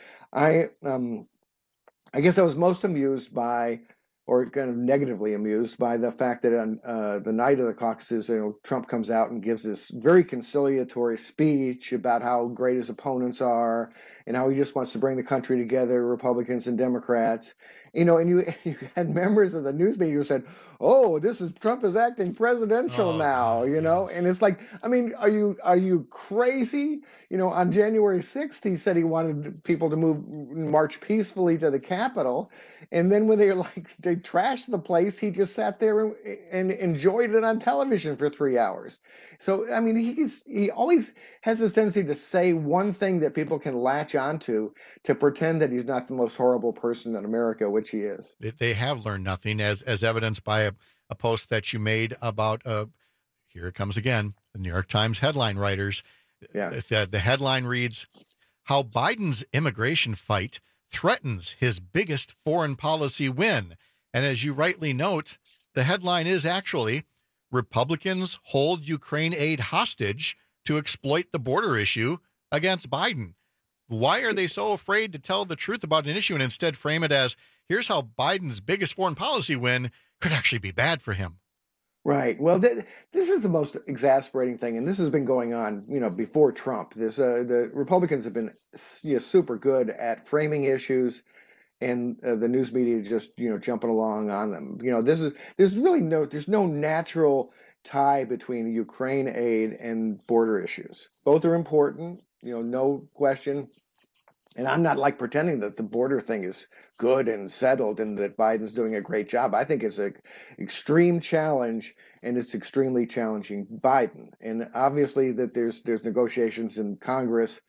I guess I was most amused by, or kind of negatively amused by, the fact that on the night of the caucuses, Trump comes out and gives this very conciliatory speech about how great his opponents are and how he just wants to bring the country together, Republicans and Democrats. And you had members of the news media who said, "Oh, Trump is acting presidential now," and it's like, I mean, are you crazy? On January 6th, he said he wanted people to march peacefully to the Capitol. And then when they trashed the place, he just sat there and enjoyed it on television for 3 hours. So, I mean, he always has this tendency to say one thing that people can latch onto to pretend that he's not the most horrible person in America, which he is. They have learned nothing, as evidenced by a post that you made about, here it comes again, the New York Times headline writers. Yeah. The headline reads, "How Biden's immigration fight threatens his biggest foreign policy win." And as you rightly note, the headline is actually, "Republicans hold Ukraine aid hostage to exploit the border issue against Biden." Why are they so afraid to tell the truth about an issue and instead frame it as, here's how Biden's biggest foreign policy win could actually be bad for him? Right. Well, this is the most exasperating thing, and this has been going on, before Trump. The Republicans have been super good at framing issues, and the news media just jumping along on them. There's no natural tie between Ukraine aid and border issues. Both are important, no question. And I'm not pretending that the border thing is good and settled and that Biden's doing a great job. I think it's an extreme challenge, and it's extremely challenging Biden. And obviously that there's negotiations in Congress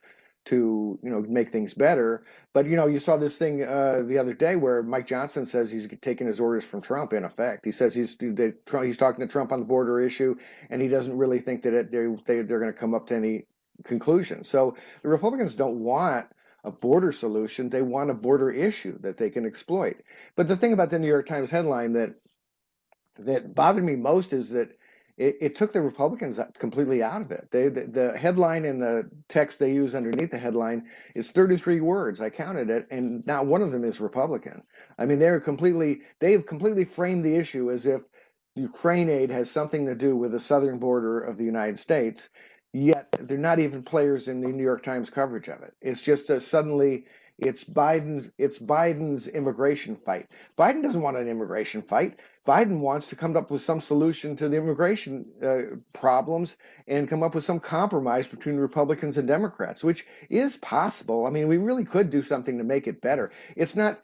to make things better. But you saw this thing the other day where Mike Johnson says he's taking his orders from Trump. In effect, he says he's talking to Trump on the border issue, and he doesn't really think that they're going to come up to any conclusion. So the Republicans don't want a border solution; they want a border issue that they can exploit. But the thing about the New York Times headline that bothered me most is that it took the Republicans completely out of it. The headline and the text they use underneath the headline is 33 words. I counted it, and not one of them is Republican. I mean, they have completely framed the issue as if Ukraine aid has something to do with the southern border of the United States, yet they're not even players in the New York Times coverage of it. It's just suddenly it's Biden's immigration fight. Biden doesn't want an immigration fight. Biden wants to come up with some solution to the immigration problems and come up with some compromise between Republicans and Democrats, which is possible. I mean, we really could do something to make it better. It's not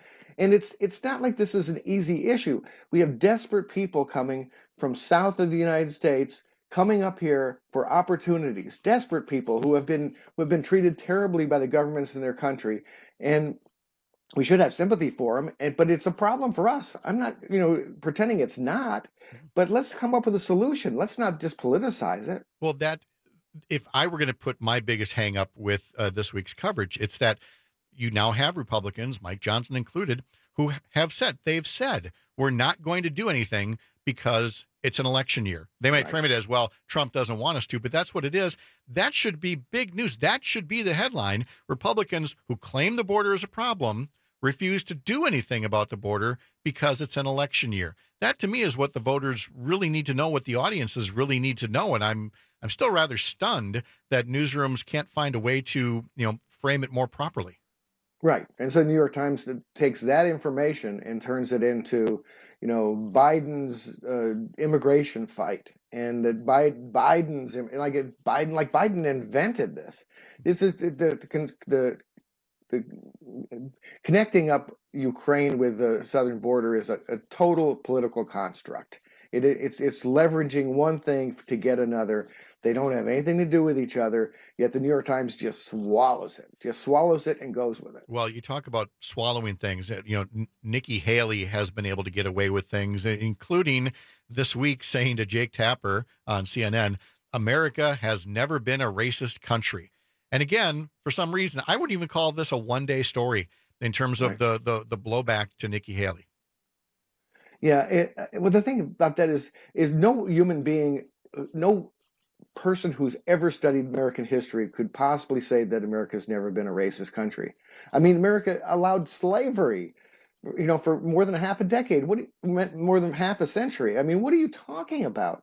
like this is an easy issue. We have desperate people coming from south of the United States coming up here for opportunities, desperate people who have been treated terribly by the governments in their country, and we should have sympathy for them. But it's a problem for us. I'm not, pretending it's not, but let's come up with a solution. Let's not just politicize it. Well, if I were going to put my biggest hang up with this week's coverage, it's that you now have Republicans, Mike Johnson included, who they've said we're not going to do anything because it's an election year. They might frame it as, well, Trump doesn't want us to, but that's what it is. That should be big news. That should be the headline. Republicans who claim the border is a problem refuse to do anything about the border because it's an election year. That, to me, is what the voters really need to know, what the audiences really need to know. And I'm still rather stunned that newsrooms can't find a way to, frame it more properly. Right. And so the New York Times takes that information and turns it into, Biden's immigration fight, and that Biden invented this. This is the connecting up Ukraine with the southern border is a total political construct. It's leveraging one thing to get another. They don't have anything to do with each other, yet the New York Times just swallows it and goes with it. Well, you talk about swallowing things. Nikki Haley has been able to get away with things, including this week saying to Jake Tapper on CNN, America has never been a racist country. And again, for some reason, I wouldn't even call this a one-day story in terms of the blowback to Nikki Haley. Yeah. Well, the thing about that is no human being, no person who's ever studied American history could possibly say that America's never been a racist country. I mean, America allowed slavery, for more than half a decade. More than half a century? I mean, what are you talking about?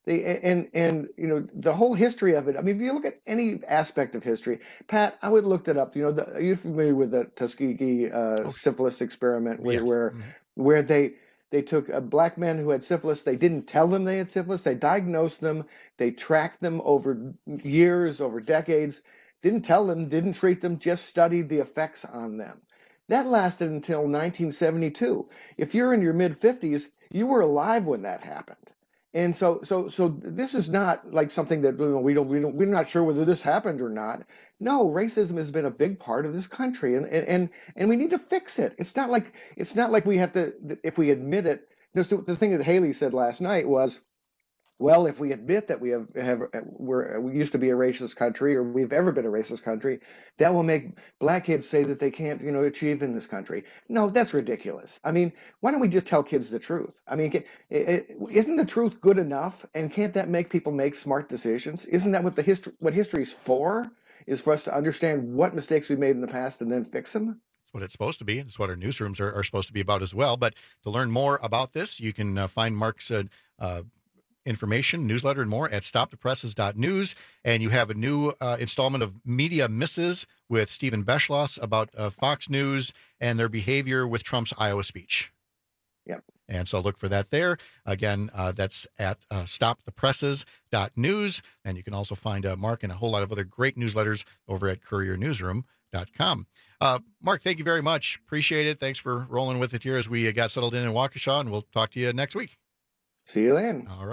The whole history of it. I mean, if you look at any aspect of history, Pat, I would look it up. Are you familiar with the Tuskegee syphilis experiment, where they took black men who had syphilis. They didn't tell them they had syphilis. They diagnosed them. They tracked them over years, over decades. Didn't tell them, didn't treat them, just studied the effects on them. That lasted until 1972. If you're in your mid-50s, you were alive when that happened. And so this is not like something that we're not sure whether this happened or not. No, racism has been a big part of this country, and we need to fix it. It's not like we have to, if we admit it. The thing that Haley said last night was, well, if we admit that we used to be a racist country, or we've ever been a racist country, that will make black kids say that they can't, achieve in this country. No, that's ridiculous. I mean, why don't we just tell kids the truth? I mean, isn't the truth good enough? And can't that make people make smart decisions? Isn't that what what history's for? Is for us to understand what mistakes we made in the past and then fix them? That's what it's supposed to be. It's what our newsrooms are supposed to be about as well. But to learn more about this, you can find Mark's information, newsletter, and more at stopthepresses.news. And you have a new installment of Media Misses with Stephen Beschloss about Fox News and their behavior with Trump's Iowa speech. Yep. And so look for that there. Again, that's at stopthepresses.news. And you can also find Mark and a whole lot of other great newsletters over at couriernewsroom.com. Mark, thank you very much. Appreciate it. Thanks for rolling with it here as we got settled in Waukesha, and we'll talk to you next week. See you then. All right.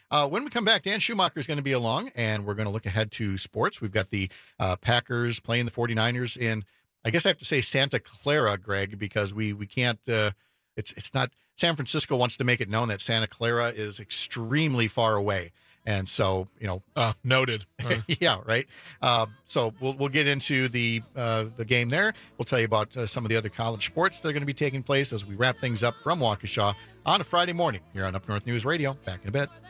When we come back, Dan Schumacher is going to be along, and we're going to look ahead to sports. We've got the Packers playing the 49ers in, I guess I have to say Santa Clara, Greg, because we can't, it's not, San Francisco wants to make it known that Santa Clara is extremely far away. And so, noted. Yeah, right. So we'll get into the game there. We'll tell you about some of the other college sports that are going to be taking place as we wrap things up from Waukesha on a Friday morning here on Up North News Radio. Back in a bit.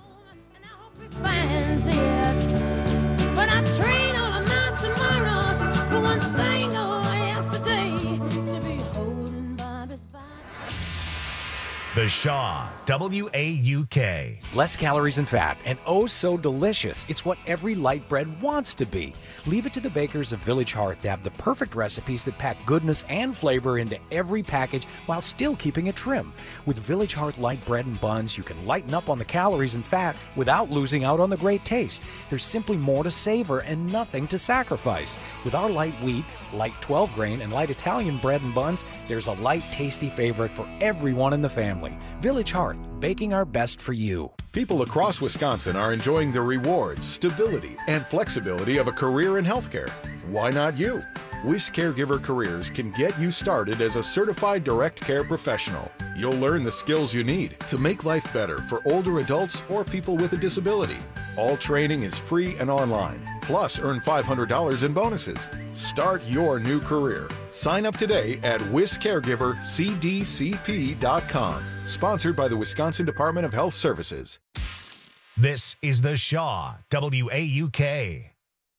Finds it. But I train all of my tomorrows for one single yesterday to be holding Bobby's body. The Shaw, WAUK. Less calories and fat, and oh so delicious. It's what every light bread wants to be. Leave it to the bakers of Village Hearth to have the perfect recipes that pack goodness and flavor into every package while still keeping it trim. With Village Hearth light bread and buns, you can lighten up on the calories and fat without losing out on the great taste. There's simply more to savor and nothing to sacrifice. With our light wheat, light 12 grain, and light Italian bread and buns, there's a light, tasty favorite for everyone in the family. Village Hearth, baking our best for you. People across Wisconsin are enjoying the rewards, stability, and flexibility of a career in healthcare. Why not you? Wish Caregiver Careers can get you started as a certified direct care professional. You'll learn the skills you need to make life better for older adults or people with a disability. All training is free and online. Plus, earn $500 in bonuses. Start your new career. Sign up today at WisCaregiverCDCP.com. Sponsored by the Wisconsin Department of Health Services. This is The Shaw, WAUK.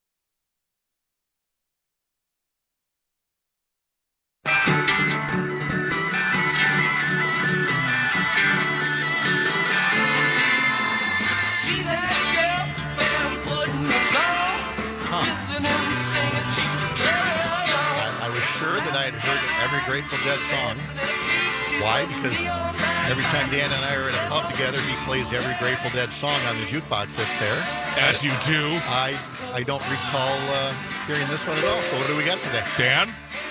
I was sure that I had heard every Grateful Dead song. Why? Because every time Dan and I are in a pub together, he plays every Grateful Dead song on the jukebox that's there. As you do. I don't recall hearing this one at all. So what do we got today? Dan?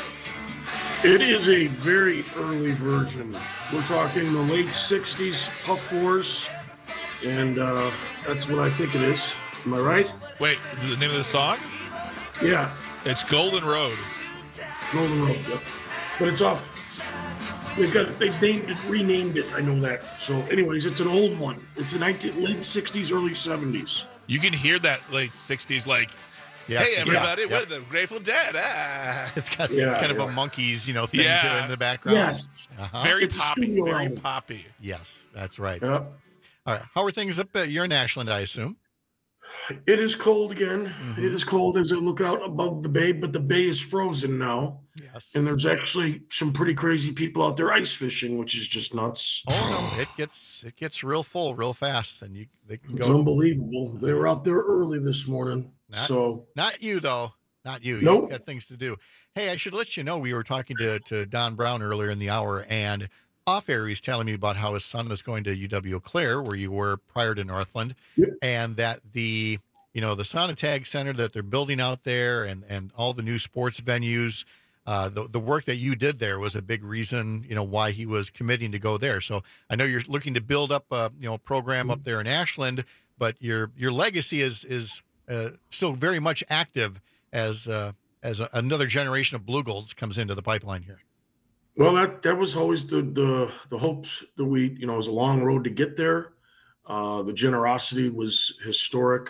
It is a very early version. We're talking the late 60s Puff Wars, and that's what I think it is. Am I right? Wait, the name of the song? Yeah. It's Golden Road. Golden Road, yep. But it's off. They've renamed it. I know that. So, anyways, it's an old one. It's the late 60s, early 70s. You can hear that late 60s, like, hey, everybody, we're the Grateful Dead. Ah. It's got kind of a Monkees, thing in the background. Yes. Very It's a poppy. studio Very album. poppy. Yes, that's right. Yep. All right. How are things up at you're in Ashland, I assume? It is cold again. Mm-hmm. It is cold as I look out above the bay, but the bay is frozen now. Yes. And there's actually some pretty crazy people out there ice fishing, which is just nuts. Oh no, it gets real full real fast, and they can It's go. unbelievable. They were out there early this morning. Not you though. Not you. Nope. You've got things to do. Hey, I should let you know we were talking to Don Brown earlier in the hour, and off air he's telling me about how his son is going to UW Eau Claire, where you were prior to Northland, and that the Sonotag Center that they're building out there, and all the new sports venues. The work that you did there was a big reason, why he was committing to go there. So I know you're looking to build up a program up there in Ashland, but your legacy is still very much active as another generation of Blue Golds comes into the pipeline here. Well, that was always the hopes that it was a long road to get there. The generosity was historic.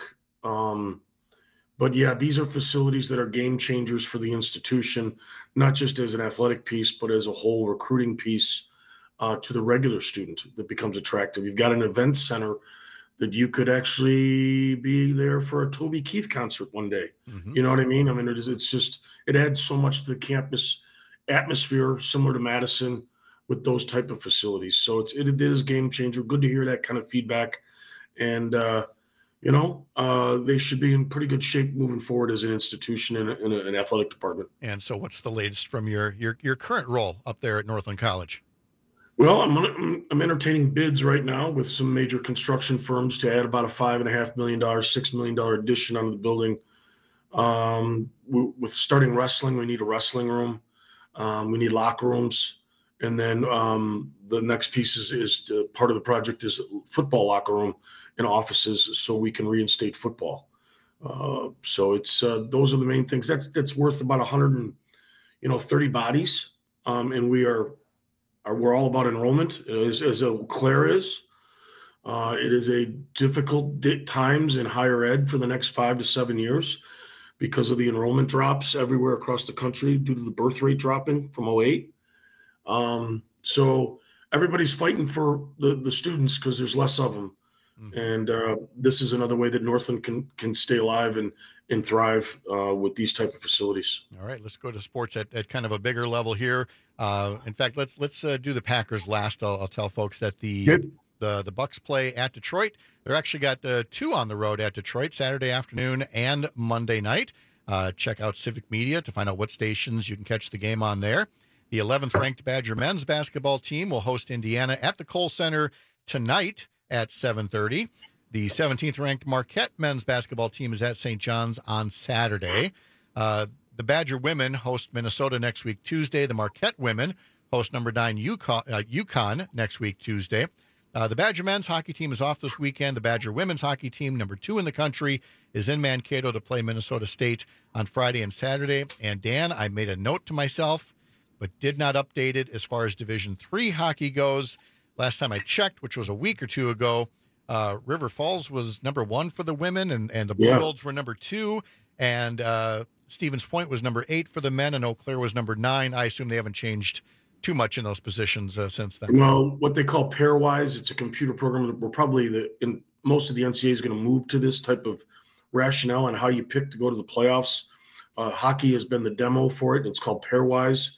But yeah, these are facilities that are game changers for the institution, not just as an athletic piece, but as a whole recruiting piece to the regular student that becomes attractive. You've got an event center that you could actually be there for a Toby Keith concert one day. Mm-hmm. You know what I mean? I mean, it adds so much to the campus atmosphere, similar to Madison, with those type of facilities. So it is a game changer. Good to hear that kind of feedback. And, they should be in pretty good shape moving forward as an institution in an athletic department. And so what's the latest from your current role up there at Northland College? Well, I'm entertaining bids right now with some major construction firms to add about a $5.5 million, $6 million addition onto the building. With starting wrestling, we need a wrestling room. We need locker rooms. And then the next piece is part of the project is football locker room and offices, so we can reinstate football. So it's those are the main things. That's worth about 130 bodies, and we're all about enrollment as Eau Claire is. It is a difficult times in higher ed for the next 5 to 7 years because of the enrollment drops everywhere across the country due to the birth rate dropping from 2008. So everybody's fighting for the students because there's less of them. And this is another way that Northland can stay alive and thrive with these type of facilities. All right, let's go to sports at kind of a bigger level here. In fact, let's do the Packers last. I'll tell folks that the Bucs play at Detroit. They're actually got 2 on the road at Detroit, Saturday afternoon and Monday night. Check out Civic Media to find out what stations you can catch the game on there. The 11th ranked Badger men's basketball team will host Indiana at the Kohl Center tonight at 7:30. The 17th ranked Marquette men's basketball team is at St. John's on Saturday. The Badger women host Minnesota next week, Tuesday. The Marquette women host number 9 UConn next week, Tuesday. The Badger men's hockey team is off this weekend. The Badger women's hockey team, number 2 in the country, is in Mankato to play Minnesota State on Friday and Saturday. And Dan, I made a note to myself, but did not update it as far as Division III hockey goes. Last time I checked, which was a week or two ago, River Falls was number 1 for the women, and the Bulldogs were number 2, and Stevens Point was number 8 for the men, and Eau Claire was number 9. I assume they haven't changed too much in those positions since then. Well, what they call pairwise, it's a computer program that we're probably in most of the NCAA is going to move to this type of rationale on how you pick to go to the playoffs. Hockey has been the demo for it. It's called pairwise.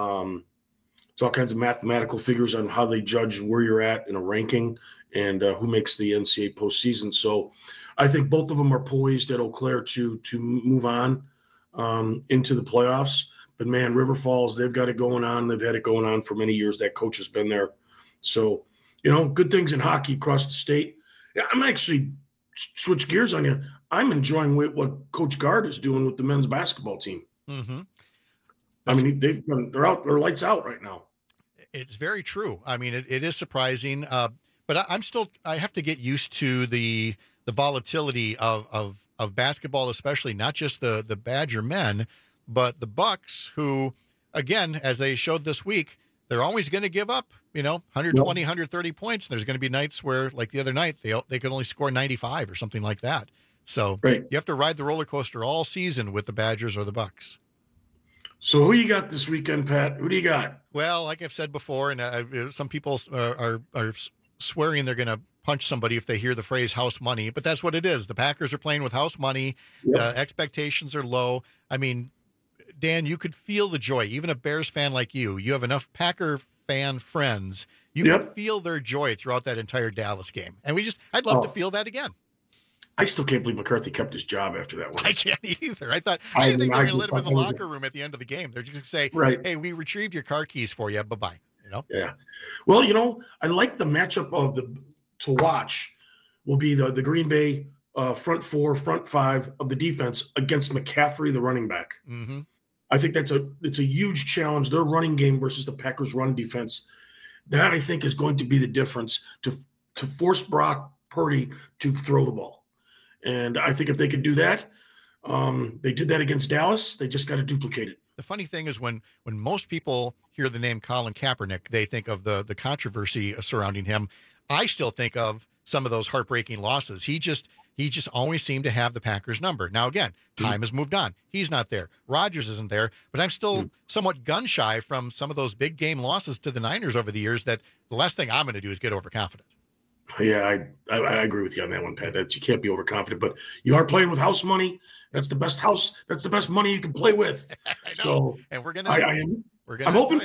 It's all kinds of mathematical figures on how they judge where you're at in a ranking and who makes the NCAA postseason. So I think both of them are poised at Eau Claire to move on into the playoffs. But, man, River Falls, they've got it going on. They've had it going on for many years. That coach has been there. So, good things in hockey across the state. Yeah, I'm actually switch gears on you. I'm enjoying what Coach Gard is doing with the men's basketball team. Mm-hmm. I mean, they're lights out right now. It's very true. I mean, it is surprising, but I have to get used to the volatility of basketball, especially not just the Badger men, but the Bucks, who, again, as they showed this week, they're always going to give up, 120, 130 points. And there's going to be nights where, like the other night, they could only score 95 or something like that. So you have to ride the roller coaster all season with the Badgers or the Bucks. So who you got this weekend, Pat? Who do you got? Well, like I've said before, and some people are swearing they're going to punch somebody if they hear the phrase house money, but that's what it is. The Packers are playing with house money. Expectations are low. I mean, Dan, you could feel the joy. Even a Bears fan like you have enough Packer fan friends. You could feel their joy throughout that entire Dallas game. And I'd love to feel that again. I still can't believe McCarthy kept his job after that one. I can't either. I didn't think they were going to let him in the locker room at the end of the game. They're just going to say, hey, we retrieved your car keys for you. Bye-bye. Yeah. Well, I like the matchup to watch will be the Green Bay front 4, front 5 of the defense against McCaffrey, the running back. Mm-hmm. I think it's a huge challenge. Their running game versus the Packers' run defense. That, I think, is going to be the difference to force Brock Purdy to throw the ball. And I think if they could do that, they did that against Dallas. They just got to duplicate it. The funny thing is when most people hear the name Colin Kaepernick, they think of the controversy surrounding him. I still think of some of those heartbreaking losses. He just always seemed to have the Packers number. Now, again, time has moved on. He's not there. Rodgers isn't there. But I'm still somewhat gun-shy from some of those big game losses to the Niners over the years that the last thing I'm going to do is get overconfident. Yeah, I agree with you on that one, Pat. That you can't be overconfident, but you are playing with house money. That's the best house. That's the best money you can play with. I know. So, and we're gonna. I'm hoping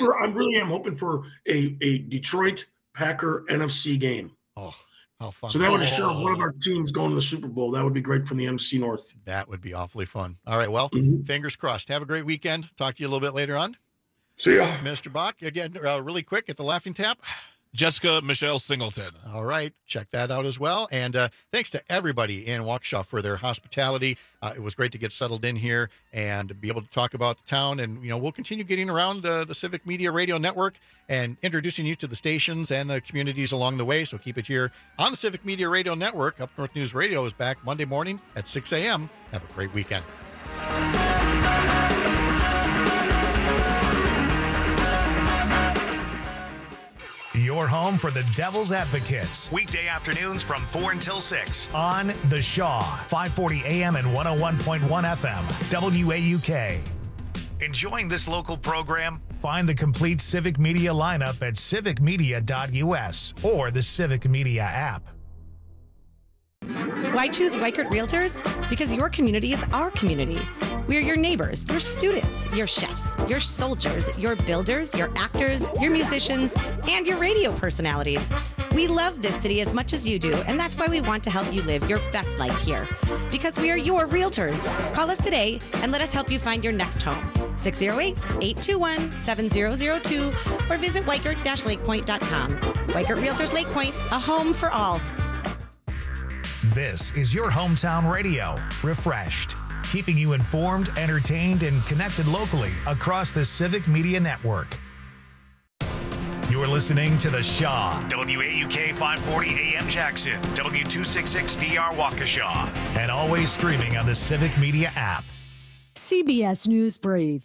for a Detroit Packer NFC game. Oh, how fun! So that would ensure one of our teams going to the Super Bowl. That would be great from the NFC North. That would be awfully fun. All right, well, fingers crossed. Have a great weekend. Talk to you a little bit later on. See ya, Mr. Bach. Again, really quick at the Laughing Tap. Jessica Michelle Singleton. All right. Check that out as well. And thanks to everybody in Waukesha for their hospitality. It was great to get settled in here and be able to talk about the town. And, we'll continue getting around the Civic Media Radio Network and introducing you to the stations and the communities along the way. So keep it here on the Civic Media Radio Network. Up North News Radio is back Monday morning at 6 a.m. Have a great weekend. Your home for the Devil's Advocates. Weekday afternoons from 4 until 6 on The Shaw, 540 AM and 101.1 FM, WAUK. Enjoying this local program? Find the complete Civic Media lineup at civicmedia.us or the Civic Media app. Why choose Weichert Realtors? Because your community is our community. We are your neighbors, your students, your chefs, your soldiers, your builders, your actors, your musicians, and your radio personalities. We love this city as much as you do, and that's why we want to help you live your best life here. Because we are your realtors. Call us today and let us help you find your next home. 608-821-7002 or visit Weichert-lakepoint.com. Weichert Realtors Lake Point, a home for all. This is your hometown radio, refreshed, keeping you informed, entertained, and connected locally across the Civic Media Network. You're listening to The Shaw, WAUK 540 AM Jackson, W266DR Waukesha, and always streaming on the Civic Media app. CBS News Brief.